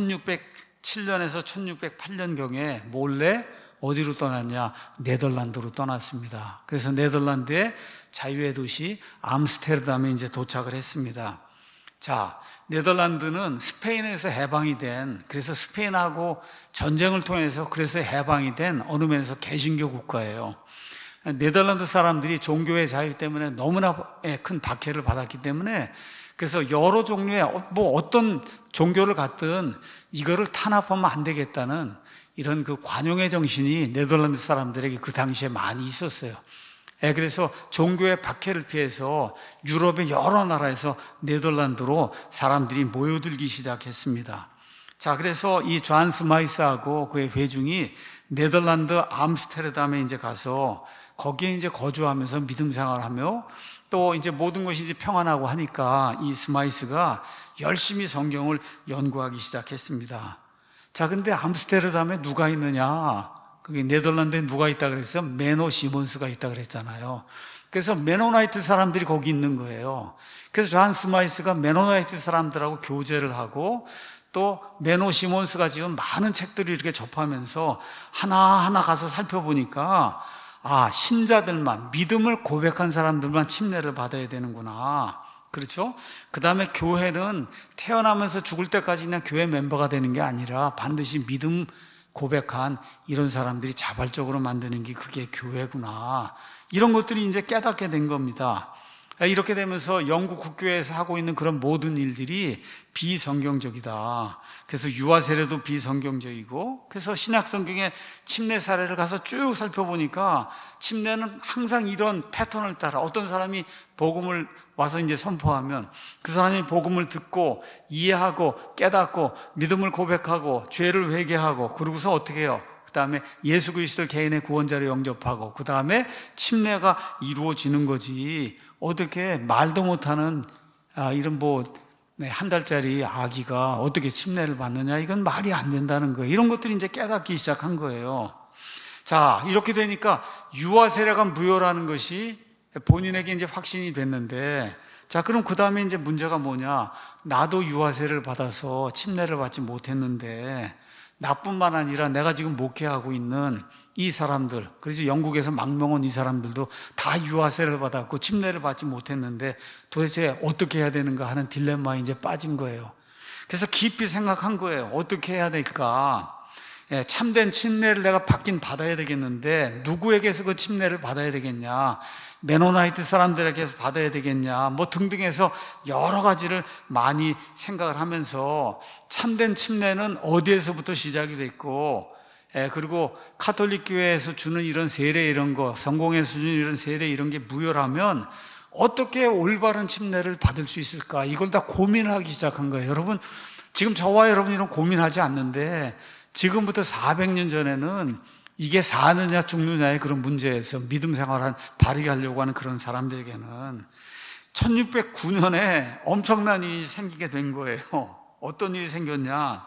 1607년에서 1608년경에 몰래 어디로 떠났냐? 네덜란드로 떠났습니다. 그래서 네덜란드의 자유의 도시 암스테르담에 이제 도착을 했습니다. 자, 네덜란드는 스페인에서 해방이 된, 그래서 스페인하고 전쟁을 통해서 그래서 해방이 된 어느 면에서 개신교 국가예요. 네덜란드 사람들이 종교의 자유 때문에 너무나 큰 박해를 받았기 때문에 그래서 여러 종류의 뭐 어떤 종교를 갖든 이거를 탄압하면 안 되겠다는 이런 그 관용의 정신이 네덜란드 사람들에게 그 당시에 많이 있었어요. 그래서 종교의 박해를 피해서 유럽의 여러 나라에서 네덜란드로 사람들이 모여들기 시작했습니다. 자, 그래서 이 존 스마이스하고 그의 회중이 네덜란드 암스테르담에 이제 가서 거기에 이제 거주하면서 믿음 생활하며 또 이제 모든 것이 이제 평안하고 하니까 이 스마이스가 열심히 성경을 연구하기 시작했습니다. 자, 근데 암스테르담에 누가 있느냐? 그게 네덜란드에 누가 있다 그랬어요? 메노 시몬스가 있다 그랬잖아요. 그래서 메노나이트 사람들이 거기 있는 거예요. 그래서 존 스마이스가 메노나이트 사람들하고 교제를 하고 또 메노 시몬스가 지금 많은 책들을 이렇게 접하면서 하나하나 가서 살펴보니까 신자들만, 믿음을 고백한 사람들만 침례를 받아야 되는구나. 그렇죠? 그 다음에 교회는 태어나면서 죽을 때까지 그냥 교회 멤버가 되는 게 아니라 반드시 믿음 고백한 이런 사람들이 자발적으로 만드는 게 그게 교회구나. 이런 것들이 이제 깨닫게 된 겁니다. 이렇게 되면서 영국 국교에서 하고 있는 그런 모든 일들이 비성경적이다. 그래서 유아 세례도 비성경적이고, 그래서 신약 성경의 침례 사례를 가서 쭉 살펴보니까 침례는 항상 이런 패턴을 따라 어떤 사람이 복음을 와서 이제 선포하면 그 사람이 복음을 듣고 이해하고 깨닫고 믿음을 고백하고 죄를 회개하고 그러고서 어떻게 해요? 그 다음에 예수 그리스도를 개인의 구원자로 영접하고 그 다음에 침례가 이루어지는 거지. 어떻게 말도 못하는 이런 한 달짜리 아기가 어떻게 침례를 받느냐, 이건 말이 안 된다는 거예요. 이런 것들이 이제 깨닫기 시작한 거예요. 자, 이렇게 되니까 유아 세례가 무효라는 것이 본인에게 이제 확신이 됐는데, 자, 그럼 그 다음에 이제 문제가 뭐냐? 나도 유아 세례를 받아서 침례를 받지 못했는데 나뿐만 아니라 내가 지금 목회하고 있는 이 사람들, 그래서 영국에서 망명 온 이 사람들도 다 유아 세례를 받았고 침례를 받지 못했는데 도대체 어떻게 해야 되는가 하는 딜레마에 이제 빠진 거예요. 그래서 깊이 생각한 거예요. 어떻게 해야 될까? 참된 침례를 내가 받긴 받아야 되겠는데 누구에게서 그 침례를 받아야 되겠냐? 메노나이트 사람들에게서 받아야 되겠냐? 뭐 등등해서 여러 가지를 많이 생각을 하면서 참된 침례는 어디에서부터 시작이 됐고, 그리고 카톨릭 교회에서 주는 이런 세례 이런 거, 성공회에서 주는 이런 세례 이런 게 무효라면 어떻게 올바른 침례를 받을 수 있을까? 이걸 다 고민하기 시작한 거예요. 여러분, 지금 저와 여러분 이런 고민하지 않는데 지금부터 400년 전에는 이게 사느냐 죽느냐의 그런 문제에서 믿음 생활을 바르게 하려고 하는 그런 사람들에게는 1609년에 엄청난 일이 생기게 된 거예요. 어떤 일이 생겼냐?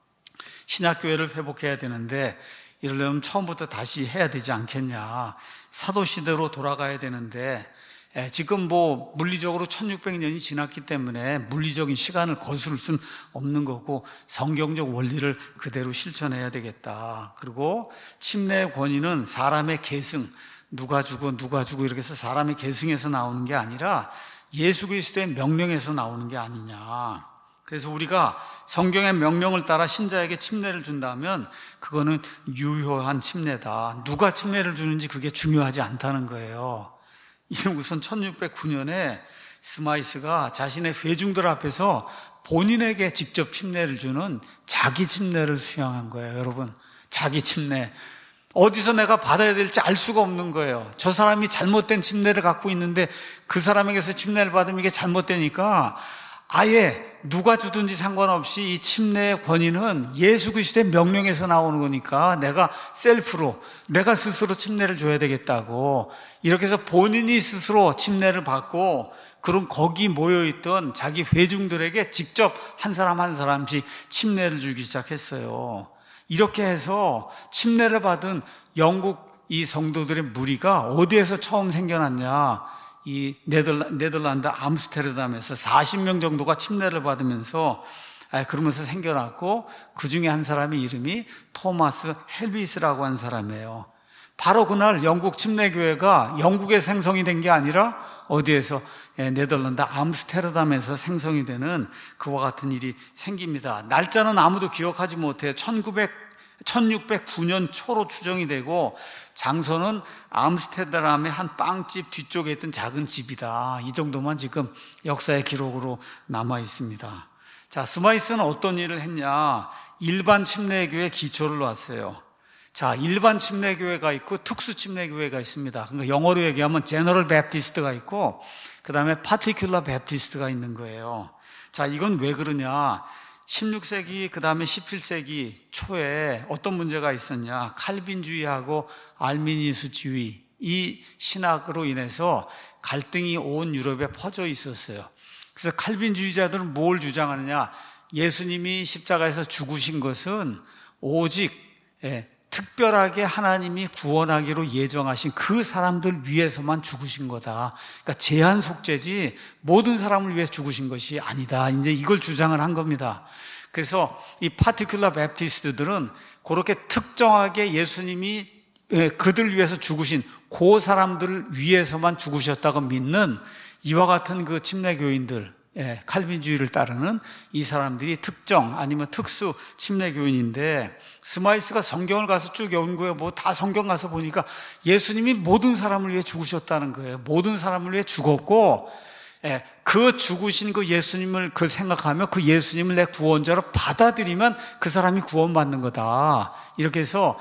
신약교회를 회복해야 되는데 이러려면 처음부터 다시 해야 되지 않겠냐. 사도시대로 돌아가야 되는데 지금 물리적으로 1600년이 지났기 때문에 물리적인 시간을 거스를 수는 없는 거고 성경적 원리를 그대로 실천해야 되겠다. 그리고 침례의 권위는 사람의 계승, 누가 주고 이렇게 해서 사람의 계승에서 나오는 게 아니라 예수 그리스도의 명령에서 나오는 게 아니냐. 그래서 우리가 성경의 명령을 따라 신자에게 침례를 준다면 그거는 유효한 침례다. 누가 침례를 주는지 그게 중요하지 않다는 거예요. 이는 우선 1609년에 스마이스가 자신의 회중들 앞에서 본인에게 직접 침례를 주는 자기 침례를 수양한 거예요. 여러분, 자기 침례. 어디서 내가 받아야 될지 알 수가 없는 거예요. 저 사람이 잘못된 침례를 갖고 있는데 그 사람에게서 침례를 받으면 이게 잘못되니까 아예 누가 주든지 상관없이 이 침례의 권위는 예수 그리스도의 명령에서 나오는 거니까 내가 셀프로, 내가 스스로 침례를 줘야 되겠다고 이렇게 해서 본인이 스스로 침례를 받고 그런 거기 모여있던 자기 회중들에게 직접 한 사람 한 사람씩 침례를 주기 시작했어요. 이렇게 해서 침례를 받은 영국 이 성도들의 무리가 어디에서 처음 생겨났냐? 이 네덜란드 암스테르담에서 40명 정도가 침례를 받으면서 그러면서 생겨났고 그 중에 한 사람의 이름이 토마스 헬비스라고 한 사람이에요. 바로 그날 영국 침례교회가 영국에 생성이 된 게 아니라 어디에서? 네덜란드 암스테르담에서 생성이 되는 그와 같은 일이 생깁니다. 날짜는 아무도 기억하지 못해요. 1609년 초로 추정이 되고 장소는 암스테르담의 한 빵집 뒤쪽에 있던 작은 집이다. 이 정도만 지금 역사의 기록으로 남아 있습니다. 자, 스마이스는 어떤 일을 했냐? 일반 침례교회 기초를 놨어요. 자, 일반 침례교회가 있고 특수 침례교회가 있습니다. 그러니까 영어로 얘기하면 제너럴 베프티스트가 있고 그 다음에 파티큘러 베프티스트가 있는 거예요. 자, 이건 왜 그러냐? 16세기 그 다음에 17세기 초에 어떤 문제가 있었냐? 칼빈주의하고 알미니우스주의 이 신학으로 인해서 갈등이 온 유럽에 퍼져 있었어요. 그래서 칼빈주의자들은 뭘 주장하느냐? 예수님이 십자가에서 죽으신 것은 오직 특별하게 하나님이 구원하기로 예정하신 그 사람들 위해서만 죽으신 거다. 그러니까 제한 속죄지 모든 사람을 위해 죽으신 것이 아니다. 이제 이걸 주장을 한 겁니다. 그래서 이 파티큘러 베프티스트들은 그렇게 특정하게 예수님이 그들 위해서 죽으신 그 사람들을 위해서만 죽으셨다고 믿는 이와 같은 그 침례교인들, 칼빈주의를 따르는 이 사람들이 특정 아니면 특수 침례교인인데 스마이스가 성경을 가서 쭉 연구해 다 성경 가서 보니까 예수님이 모든 사람을 위해 죽으셨다는 거예요. 모든 사람을 위해 죽었고 그 죽으신 그 예수님을 생각하며 그 예수님을 내 구원자로 받아들이면 그 사람이 구원받는 거다. 이렇게 해서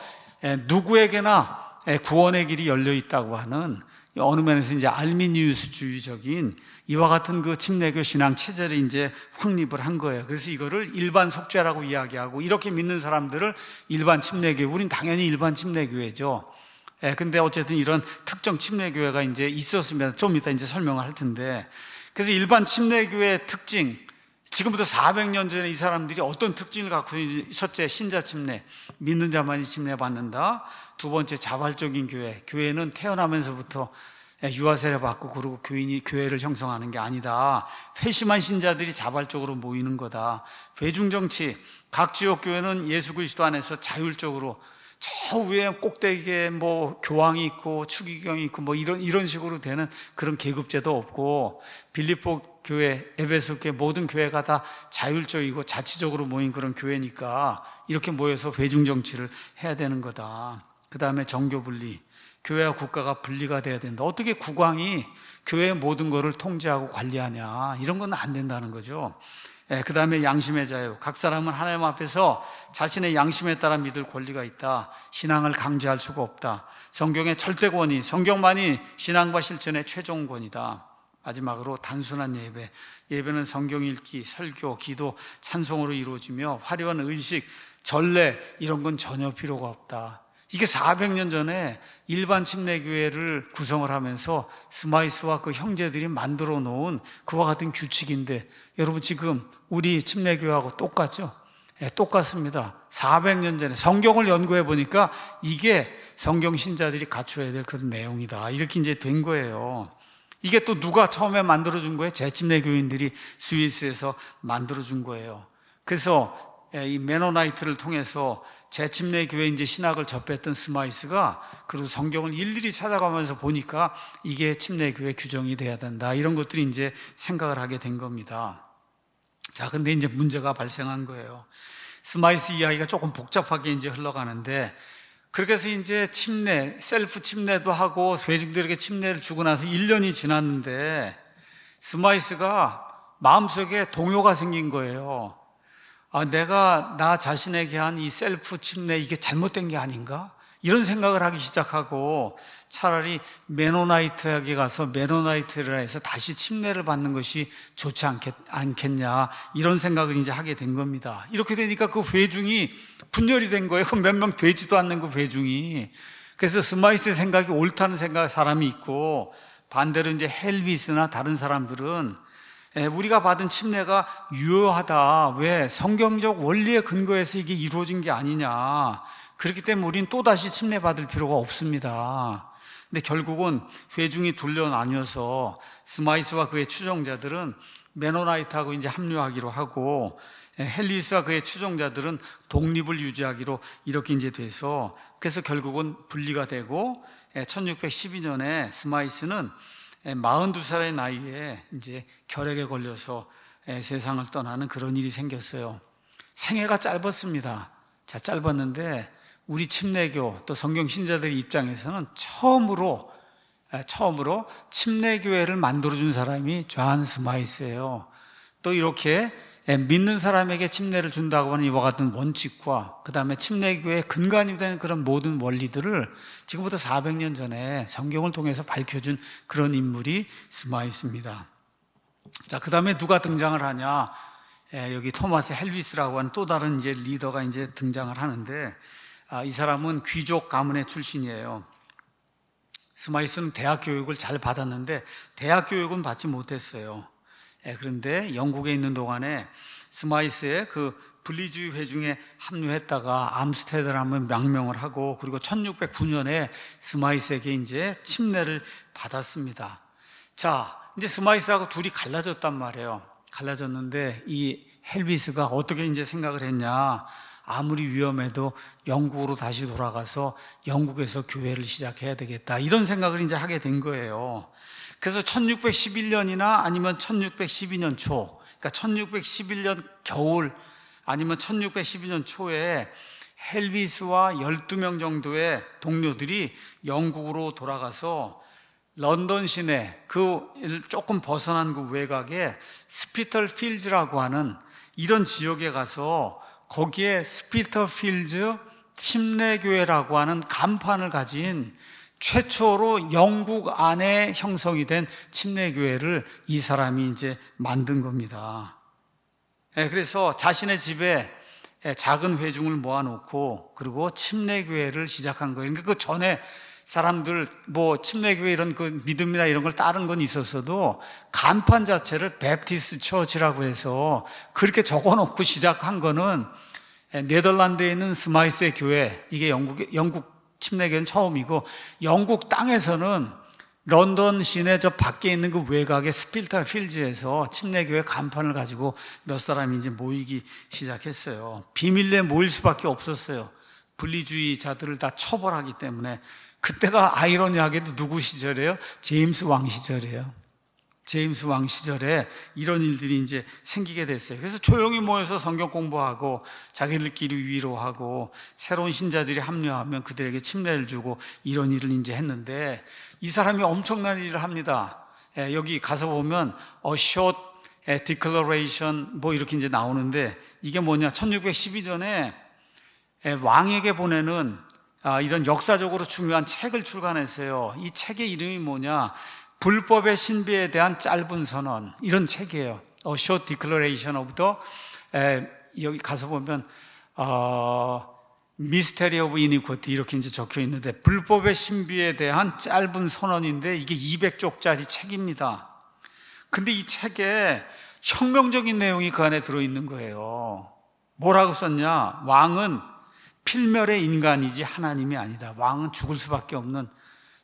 누구에게나 구원의 길이 열려 있다고 하는 어느 면에서 이제 알미니우스주의적인 이와 같은 그 침례교 신앙 체제를 이제 확립을 한 거예요. 그래서 이거를 일반 속죄라고 이야기하고 이렇게 믿는 사람들을 일반 침례교, 우린 당연히 일반 침례교회죠. 근데 어쨌든 이런 특정 침례교회가 이제 있었으면 좀 이따 이제 설명을 할 텐데 그래서 일반 침례교회의 특징, 지금부터 400년 전에 이 사람들이 어떤 특징을 갖고 있는지 첫째, 신자 침례, 믿는 자만이 침례 받는다. 두 번째, 자발적인 교회, 교회는 태어나면서부터 유아세례 받고 그러고 교회를 형성하는 게 아니다. 회심한 신자들이 자발적으로 모이는 거다. 회중정치, 각 지역 교회는 예수 그리스도 안에서 자율적으로 저 위에 꼭대기에 교황이 있고 추기경이 있고 이런 식으로 되는 그런 계급제도 없고 빌립보 교회, 에베소 교회 모든 교회가 다 자율적이고 자치적으로 모인 그런 교회니까 이렇게 모여서 회중정치를 해야 되는 거다. 그 다음에 정교분리, 교회와 국가가 분리가 돼야 된다. 어떻게 국왕이 교회의 모든 것을 통제하고 관리하냐? 이런 건 안 된다는 거죠. 그 다음에 양심의 자유. 각 사람은 하나님 앞에서 자신의 양심에 따라 믿을 권리가 있다. 신앙을 강제할 수가 없다. 성경의 절대권위, 성경만이 신앙과 실천의 최종권이다. 마지막으로 단순한 예배. 예배는 성경 읽기, 설교, 기도, 찬송으로 이루어지며 화려한 의식, 전례 이런 건 전혀 필요가 없다. 이게 400년 전에 일반 침례교회를 구성을 하면서 스마이스와 그 형제들이 만들어 놓은 그와 같은 규칙인데 여러분 지금 우리 침례교회하고 똑같죠? 똑같습니다. 400년 전에 성경을 연구해 보니까 이게 성경 신자들이 갖춰야 될 그런 내용이다. 이렇게 이제 된 거예요. 이게 또 누가 처음에 만들어준 거예요? 재침례교인들이 스위스에서 만들어준 거예요. 그래서 이 메노나이트를 통해서 재침례 교회 이제 신학을 접했던 스마이스가 그리고 성경을 일일이 찾아가면서 보니까 이게 침례 교회 규정이 돼야 된다. 이런 것들이 이제 생각을 하게 된 겁니다. 자, 근데 이제 문제가 발생한 거예요. 스마이스 이야기가 조금 복잡하게 이제 흘러가는데, 그렇게 해서 이제 침례, 셀프 침례도 하고 회중들에게 침례를 주고 나서 1년이 지났는데 스마이스가 마음속에 동요가 생긴 거예요. 내가 나 자신에게 한 이 셀프 침례 이게 잘못된 게 아닌가? 이런 생각을 하기 시작하고 차라리 메노나이트에게 가서 메노나이트라 해서 다시 침례를 받는 것이 좋지 않겠냐, 이런 생각을 이제 하게 된 겁니다. 이렇게 되니까 그 회중이 분열이 된 거예요. 몇 명 되지도 않는 그 회중이. 그래서 스마이스의 생각이 옳다는 사람이 있고, 반대로 이제 헬비스나 다른 사람들은 우리가 받은 침례가 유효하다. 왜? 성경적 원리에 근거해서 이게 이루어진 게 아니냐. 그렇기 때문에 우리는 또다시 침례 받을 필요가 없습니다. 근데 결국은 회중이 둘러 나뉘어서 스마이스와 그의 추종자들은 메노나이트하고 이제 합류하기로 하고, 헬리스와 그의 추종자들은 독립을 유지하기로 이렇게 이제 돼서, 그래서 결국은 분리가 되고 1612년에 스마이스는 42살의 나이에 이제 결핵에 걸려서 세상을 떠나는 그런 일이 생겼어요. 생애가 짧았습니다. 자, 짧았는데 우리 침례교 또 성경 신자들의 입장에서는 처음으로 침례교회를 만들어준 사람이 존 스마이스예요. 또 이렇게 믿는 사람에게 침례를 준다고 하는 이와 같은 원칙과 그 다음에 침례교회의 근간이 되는 그런 모든 원리들을 지금부터 400년 전에 성경을 통해서 밝혀준 그런 인물이 스마이스입니다. 자, 그 다음에 누가 등장을 하냐? 여기 토마스 헬비스라고 하는 또 다른 이제 리더가 이제 등장을 하는데, 이 사람은 귀족 가문의 출신이에요. 스마이스는 대학 교육을 잘 받았는데 대학 교육은 받지 못했어요. 그런데 영국에 있는 동안에 스마이스의 그 분리주의 회중에 합류했다가 암스테르담을 망명을 하고, 그리고 1609년에 스마이스에게 이제 침례를 받았습니다. 자, 이제 스마이스하고 둘이 갈라졌단 말이에요. 갈라졌는데 이 헬비스가 어떻게 이제 생각을 했냐? 아무리 위험해도 영국으로 다시 돌아가서 영국에서 교회를 시작해야 되겠다, 이런 생각을 이제 하게 된 거예요. 그래서 1611년이나 아니면 1612년 초, 그러니까 1611년 겨울 아니면 1612년 초에 헬비스와 12명 정도의 동료들이 영국으로 돌아가서 런던 시내 그 조금 벗어난 그 외곽에 스피털필즈라고 하는 이런 지역에 가서 거기에 스피털필즈 침례교회라고 하는 간판을 가진 최초로 영국 안에 형성이 된 침례교회를 이 사람이 이제 만든 겁니다. 그래서 자신의 집에 작은 회중을 모아놓고 그리고 침례교회를 시작한 거예요. 그러니까 그 전에 사람들 침례교회 이런 그 믿음이나 이런 걸 따른 건 있었어도 간판 자체를 베프티스트 처치라고 해서 그렇게 적어놓고 시작한 거는 네덜란드에 있는 스마이스의 교회, 이게 영국 침례교회는 처음이고, 영국 땅에서는 런던 시내 저 밖에 있는 그 외곽의 스필터필즈에서 침례교회 간판을 가지고 몇 사람이 이제 모이기 시작했어요. 비밀리에 모일 수밖에 없었어요. 분리주의자들을 다 처벌하기 때문에. 그때가 아이러니하게도 누구 시절이에요? 제임스 왕 시절이에요. 제임스 왕 시절에 이런 일들이 이제 생기게 됐어요. 그래서 조용히 모여서 성경 공부하고 자기들끼리 위로하고 새로운 신자들이 합류하면 그들에게 침례를 주고 이런 일을 이제 했는데, 이 사람이 엄청난 일을 합니다. 여기 가서 보면 short declaration 이렇게 이제 나오는데, 이게 뭐냐? 1612년에 왕에게 보내는 이런 역사적으로 중요한 책을 출간했어요. 이 책의 이름이 뭐냐? 불법의 신비에 대한 짧은 선언, 이런 책이에요. A Short Declaration of the, 여기 가서 보면 Mystery of Iniquity 이렇게 이제 적혀 있는데, 불법의 신비에 대한 짧은 선언인데 이게 200쪽짜리 책입니다. 근데 이 책에 혁명적인 내용이 그 안에 들어있는 거예요. 뭐라고 썼냐? 왕은 필멸의 인간이지 하나님이 아니다. 왕은 죽을 수밖에 없는,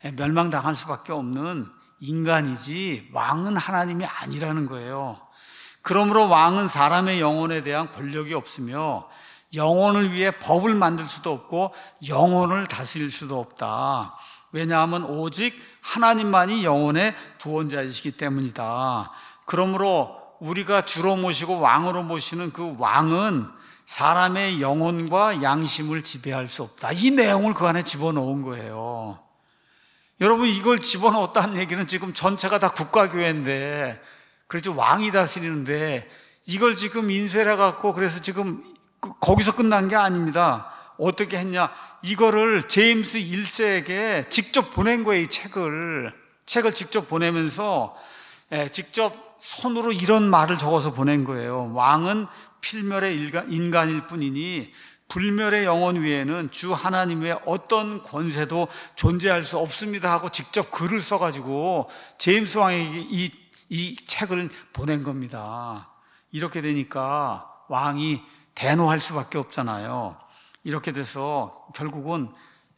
멸망당할 수밖에 없는 인간이지 왕은 하나님이 아니라는 거예요. 그러므로 왕은 사람의 영혼에 대한 권력이 없으며 영혼을 위해 법을 만들 수도 없고 영혼을 다스릴 수도 없다. 왜냐하면 오직 하나님만이 영혼의 구원자이시기 때문이다. 그러므로 우리가 주로 모시고 왕으로 모시는 그 왕은 사람의 영혼과 양심을 지배할 수 없다. 이 내용을 그 안에 집어넣은 거예요. 여러분, 이걸 집어넣었다는 얘기는 지금 전체가 다 국가교회인데, 그래서 왕이 다스리는데 이걸 지금 인쇄를 해갖고 그래서 지금 거기서 끝난 게 아닙니다. 어떻게 했냐? 이거를 제임스 1세에게 직접 보낸 거예요. 이 책을 직접 보내면서 직접 손으로 이런 말을 적어서 보낸 거예요. 왕은 필멸의 인간일 뿐이니 불멸의 영혼 위에는 주 하나님 외에 어떤 권세도 존재할 수 없습니다 하고 직접 글을 써가지고 제임스 왕에게 이 책을 보낸 겁니다. 이렇게 되니까 왕이 대노할 수밖에 없잖아요. 이렇게 돼서 결국은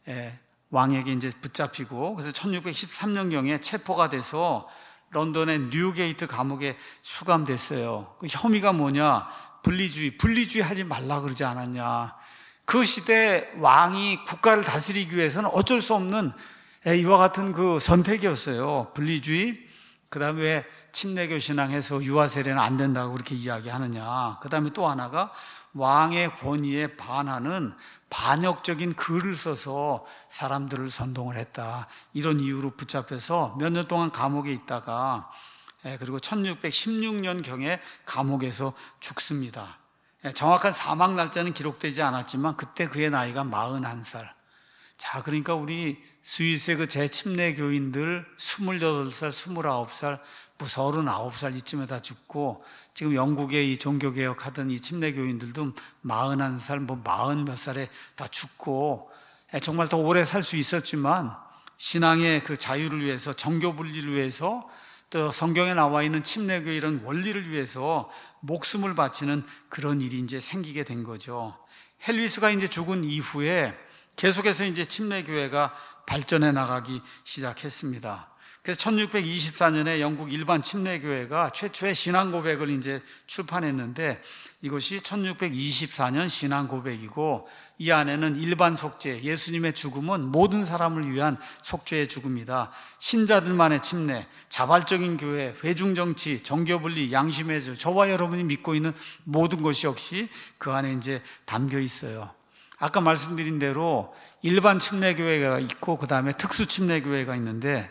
왕에게 이제 붙잡히고, 그래서 1613년경에 체포가 돼서 런던의 뉴게이트 감옥에 수감됐어요. 그 혐의가 뭐냐? 분리주의 하지 말라 그러지 않았냐? 그 시대 왕이 국가를 다스리기 위해서는 어쩔 수 없는 이와 같은 그 선택이었어요. 분리주의, 그 다음에 왜 침례교 신앙해서 유아 세례는 안 된다고 그렇게 이야기하느냐? 그 다음에 또 하나가 왕의 권위에 반하는 반역적인 글을 써서 사람들을 선동을 했다. 이런 이유로 붙잡혀서 몇 년 동안 감옥에 있다가 그리고 1616년경에 감옥에서 죽습니다. 정확한 사망 날짜는 기록되지 않았지만 그때 그의 나이가 41살. 자, 그러니까 우리 스위스의 그 재침례교인들 28살, 29살, 39살 이쯤에 다 죽고, 지금 영국의 이 종교개혁 하던 이 침례교인들도 41살, 40 몇 살에 다 죽고, 정말 더 오래 살 수 있었지만 신앙의 그 자유를 위해서, 정교 분리를 위해서, 또 성경에 나와 있는 침례교 이런 원리를 위해서 목숨을 바치는 그런 일이 이제 생기게 된 거죠. 헬리스가 이제 죽은 이후에 계속해서 이제 침례교회가 발전해 나가기 시작했습니다. 그래서 1624년에 영국 일반 침례교회가 최초의 신앙 고백을 이제 출판했는데, 이것이 1624년 신앙 고백이고, 이 안에는 일반 속죄, 예수님의 죽음은 모든 사람을 위한 속죄의 죽음이다. 신자들만의 침례, 자발적인 교회, 회중정치, 정교분리, 양심의 질, 저와 여러분이 믿고 있는 모든 것이 역시 그 안에 이제 담겨 있어요. 아까 말씀드린 대로 일반 침례교회가 있고 그 다음에 특수 침례교회가 있는데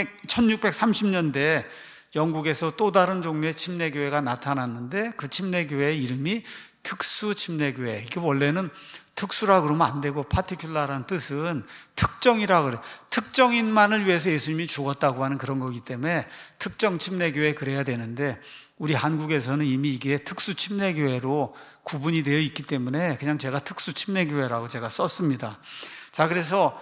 1630년대에 영국에서 또 다른 종류의 침례교회가 나타났는데 그 침례교회의 이름이 특수 침례교회. 이게 원래는 특수라 그러면 안 되고 파티큘라라는 뜻은 특정이라 그래요. 특정인만을 위해서 예수님이 죽었다고 하는 그런 거기 때문에 특정 침례교회 그래야 되는데, 우리 한국에서는 이미 이게 특수 침례교회로 구분이 되어 있기 때문에 그냥 제가 특수 침례교회라고 제가 썼습니다. 자, 그래서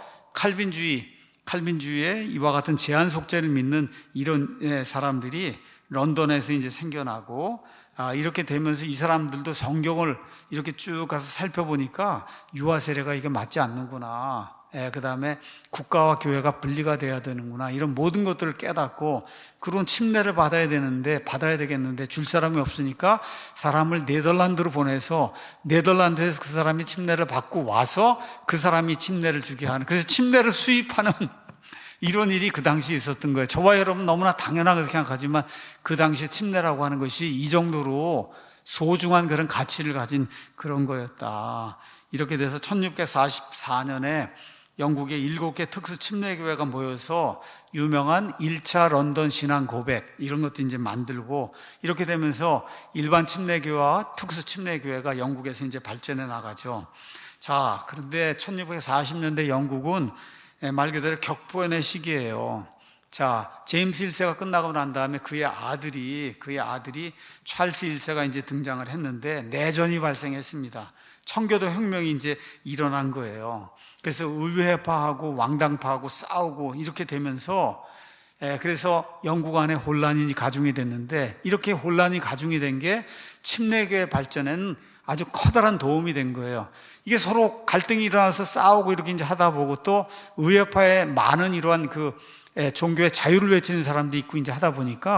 칼빈주의에 이와 같은 제한 속죄를 믿는 이런 사람들이 런던에서 이제 생겨나고, 이렇게 되면서 이 사람들도 성경을 이렇게 쭉 가서 살펴보니까 유아 세례가 이게 맞지 않는구나. 그 다음에 국가와 교회가 분리가 돼야 되는구나. 이런 모든 것들을 깨닫고, 그런 침례를 받아야 되겠는데 줄 사람이 없으니까 사람을 네덜란드로 보내서 네덜란드에서 그 사람이 침례를 받고 와서 그 사람이 침례를 주게 하는, 그래서 침례를 수입하는 이런 일이 그 당시에 있었던 거예요. 저와 여러분 너무나 당연하게 생각하지만 그 당시에 침례라고 하는 것이 이 정도로 소중한 그런 가치를 가진 그런 거였다. 이렇게 돼서 1644년에 영국의 7개 특수 침례교회가 모여서 유명한 1차 런던 신앙 고백 이런 것도 이제 만들고, 이렇게 되면서 일반 침례교회와 특수 침례교회가 영국에서 이제 발전해 나가죠. 자, 그런데 1640년대 영국은 말 그대로 격보현의 시기예요. 자, 제임스 1세가 끝나고 난 다음에 그의 아들이 찰스 1세가 이제 등장을 했는데 내전이 발생했습니다. 청교도 혁명이 이제 일어난 거예요. 그래서 의회파하고 왕당파하고 싸우고 이렇게 되면서 그래서 영국 안에 혼란이 가중이 됐는데, 이렇게 혼란이 가중이 된 게 침례교회 발전에는 아주 커다란 도움이 된 거예요. 이게 서로 갈등이 일어나서 싸우고 이렇게 이제 하다 보고, 또 의회파에 많은 이러한 그 종교의 자유를 외치는 사람도 있고 이제 하다 보니까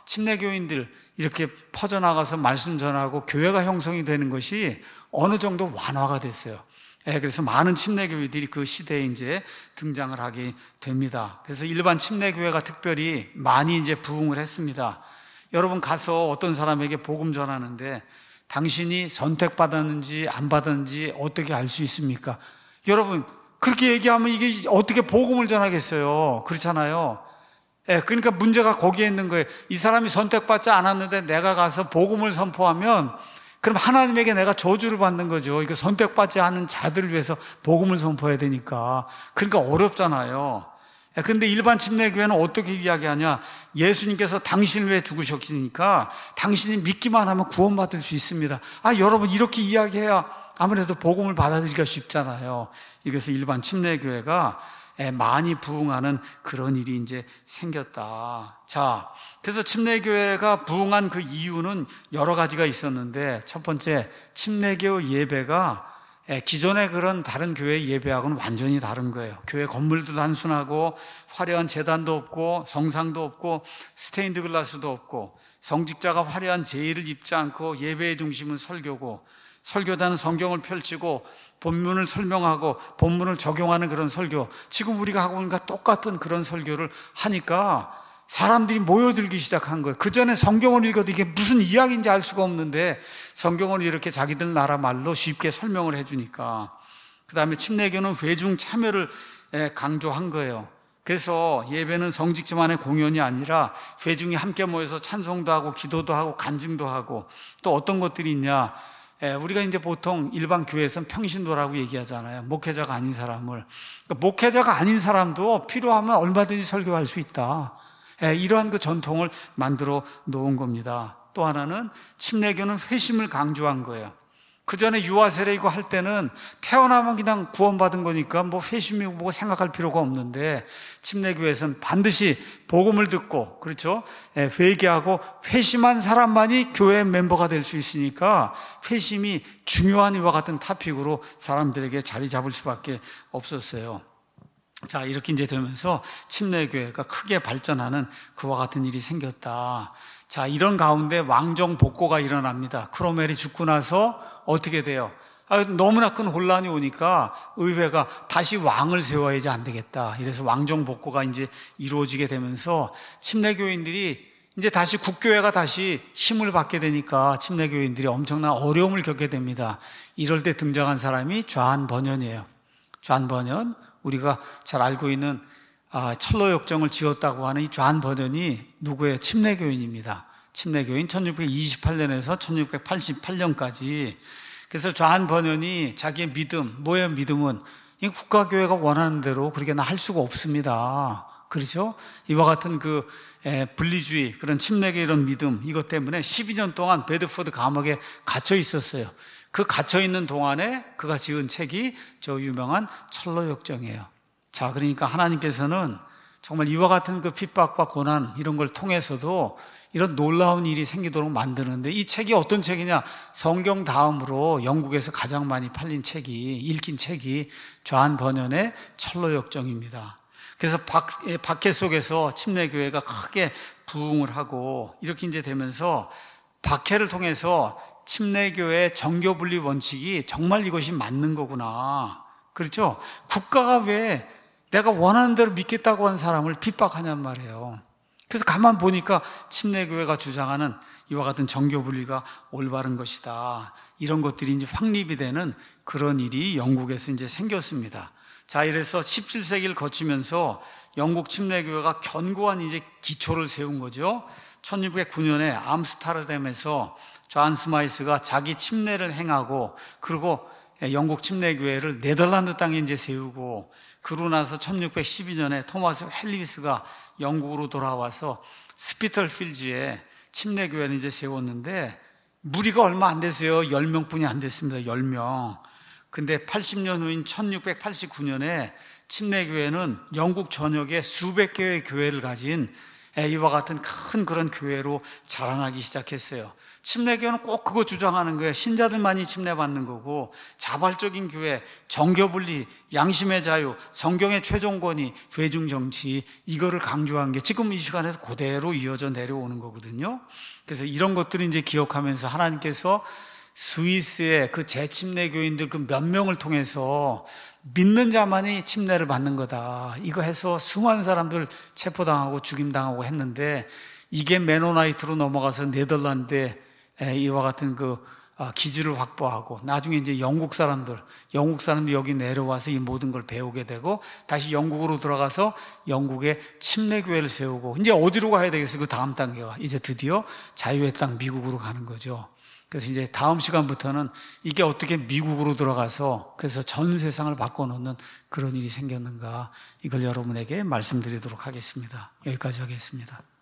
침례교인들 이렇게 퍼져나가서 말씀 전하고 교회가 형성이 되는 것이 어느 정도 완화가 됐어요. 그래서 많은 침례교회들이 그 시대에 이제 등장을 하게 됩니다. 그래서 일반 침례교회가 특별히 많이 이제 부흥을 했습니다. 여러분 가서 어떤 사람에게 복음 전하는데 당신이 선택받았는지 안 받았는지 어떻게 알 수 있습니까? 여러분 그렇게 얘기하면 이게 어떻게 복음을 전하겠어요? 그렇잖아요. 그러니까 문제가 거기에 있는 거예요. 이 사람이 선택받지 않았는데 내가 가서 복음을 선포하면 그럼 하나님에게 내가 저주를 받는 거죠. 이거 선택받지 않은 자들을 위해서 복음을 선포해야 되니까. 그러니까 어렵잖아요. 근데 일반 침례교회는 어떻게 이야기하냐? 예수님께서 당신을 위해 죽으셨으니까 당신이 믿기만 하면 구원받을 수 있습니다. 여러분 이렇게 이야기해야 아무래도 복음을 받아들이기가 쉽잖아요. 그래서 일반 침례교회가 많이 부흥하는 그런 일이 이제 생겼다. 자, 그래서 침례교회가 부흥한 그 이유는 여러 가지가 있었는데 첫 번째, 침례교 예배가 기존의 그런 다른 교회 예배하고는 완전히 다른 거예요. 교회 건물도 단순하고 화려한 제단도 없고 성상도 없고 스테인드 글라스도 없고 성직자가 화려한 제의를 입지 않고 예배의 중심은 설교고 설교자는 성경을 펼치고 본문을 설명하고 본문을 적용하는 그런 설교, 지금 우리가 하고 있는 것과 똑같은 그런 설교를 하니까 사람들이 모여들기 시작한 거예요. 그 전에 성경을 읽어도 이게 무슨 이야기인지 알 수가 없는데 성경을 이렇게 자기들 나라 말로 쉽게 설명을 해주니까. 그 다음에 침례교는 회중 참여를 강조한 거예요. 그래서 예배는 성직자만의 공연이 아니라 회중이 함께 모여서 찬송도 하고 기도도 하고 간증도 하고 또 어떤 것들이 있냐, 우리가 이제 보통 일반 교회에서는 평신도라고 얘기하잖아요. 목회자가 아닌 사람을. 그러니까 목회자가 아닌 사람도 필요하면 얼마든지 설교할 수 있다. 이러한 그 전통을 만들어 놓은 겁니다. 또 하나는 침례교는 회심을 강조한 거예요. 그 전에 유아 세례이고 할 때는 태어나면 그냥 구원받은 거니까 뭐 회심이고 뭐 생각할 필요가 없는데 침례교회에서는 반드시 복음을 듣고, 그렇죠? 회개하고 회심한 사람만이 교회 멤버가 될 수 있으니까 회심이 중요한 이와 같은 토픽으로 사람들에게 자리 잡을 수밖에 없었어요. 자, 이렇게 이제 되면서 침례교회가 크게 발전하는 그와 같은 일이 생겼다. 자, 이런 가운데 왕정 복고가 일어납니다. 크로멜이 죽고 나서 어떻게 돼요? 너무나 큰 혼란이 오니까 의회가 다시 왕을 세워야지 안 되겠다. 이래서 왕정 복고가 이제 이루어지게 되면서 침례교인들이 이제 다시 국교회가 다시 힘을 받게 되니까 침례교인들이 엄청난 어려움을 겪게 됩니다. 이럴 때 등장한 사람이 좌한 번연이에요. 좌한 번연, 우리가 잘 알고 있는 철로역정을 지었다고 하는 이 좌한 번연이 누구예요? 침례교인입니다. 침례교인 1628년에서 1688년까지. 그래서 좌한 번연이 자기의 믿음, 뭐예요? 믿음은 이 국가교회가 원하는 대로 그렇게 할 수가 없습니다. 그렇죠? 이와 같은 그 분리주의, 그런 침례교 이런 믿음, 이것 때문에 12년 동안 베드포드 감옥에 갇혀 있었어요. 그 갇혀 있는 동안에 그가 지은 책이 저 유명한 철로역정이에요. 자, 그러니까 하나님께서는 정말 이와 같은 그 핍박과 고난 이런 걸 통해서도 이런 놀라운 일이 생기도록 만드는데, 이 책이 어떤 책이냐? 성경 다음으로 영국에서 가장 많이 팔린 책이, 읽힌 책이 좌한 번연의 철로역정입니다. 그래서 박해 속에서 침례교회가 크게 부흥을 하고 이렇게 이제 되면서 박해를 통해서 침례교회의 정교분리 원칙이 정말 이것이 맞는 거구나. 그렇죠? 국가가 왜 내가 원하는 대로 믿겠다고 한 사람을 핍박하냔 말이에요. 그래서 가만 보니까 침례교회가 주장하는 이와 같은 정교분리가 올바른 것이다. 이런 것들이 이제 확립이 되는 그런 일이 영국에서 이제 생겼습니다. 자, 이래서 17세기를 거치면서 영국 침례교회가 견고한 이제 기초를 세운 거죠. 1609년에 암스테르담에서 존 스마이스가 자기 침례를 행하고, 그리고 영국 침례교회를 네덜란드 땅에 이제 세우고, 그러고 나서 1612년에 토마스 헬리스가 영국으로 돌아와서 스피털필즈에 침례교회를 이제 세웠는데 무리가 얼마 안 됐어요. 10명뿐이 안 됐습니다. 10명. 근데 80년 후인 1689년에 침례교회는 영국 전역에 수백 개의 교회를 가진 이와 같은 큰 그런 교회로 자라나기 시작했어요. 침례교회는 꼭 그거 주장하는 거예요. 신자들만이 침례받는 거고, 자발적인 교회, 정교분리, 양심의 자유, 성경의 최종 권위, 회중정치, 이거를 강조한 게 지금 이 시간에서 그대로 이어져 내려오는 거거든요. 그래서 이런 것들을 이제 기억하면서 하나님께서 스위스의 그 재침례 교인들 그 몇 명을 통해서 믿는 자만이 침례를 받는 거다, 이거 해서 수많은 사람들 체포당하고 죽임당하고 했는데, 이게 메노나이트로 넘어가서 네덜란드에 이와 같은 그 기지를 확보하고, 나중에 이제 영국 사람들이 여기 내려와서 이 모든 걸 배우게 되고, 다시 영국으로 들어가서 영국의 침례교회를 세우고, 이제 어디로 가야 되겠어요? 그 다음 단계가 이제 드디어 자유의 땅 미국으로 가는 거죠. 그래서 이제 다음 시간부터는 이게 어떻게 미국으로 들어가서 그래서 전 세상을 바꿔놓는 그런 일이 생겼는가, 이걸 여러분에게 말씀드리도록 하겠습니다. 여기까지 하겠습니다.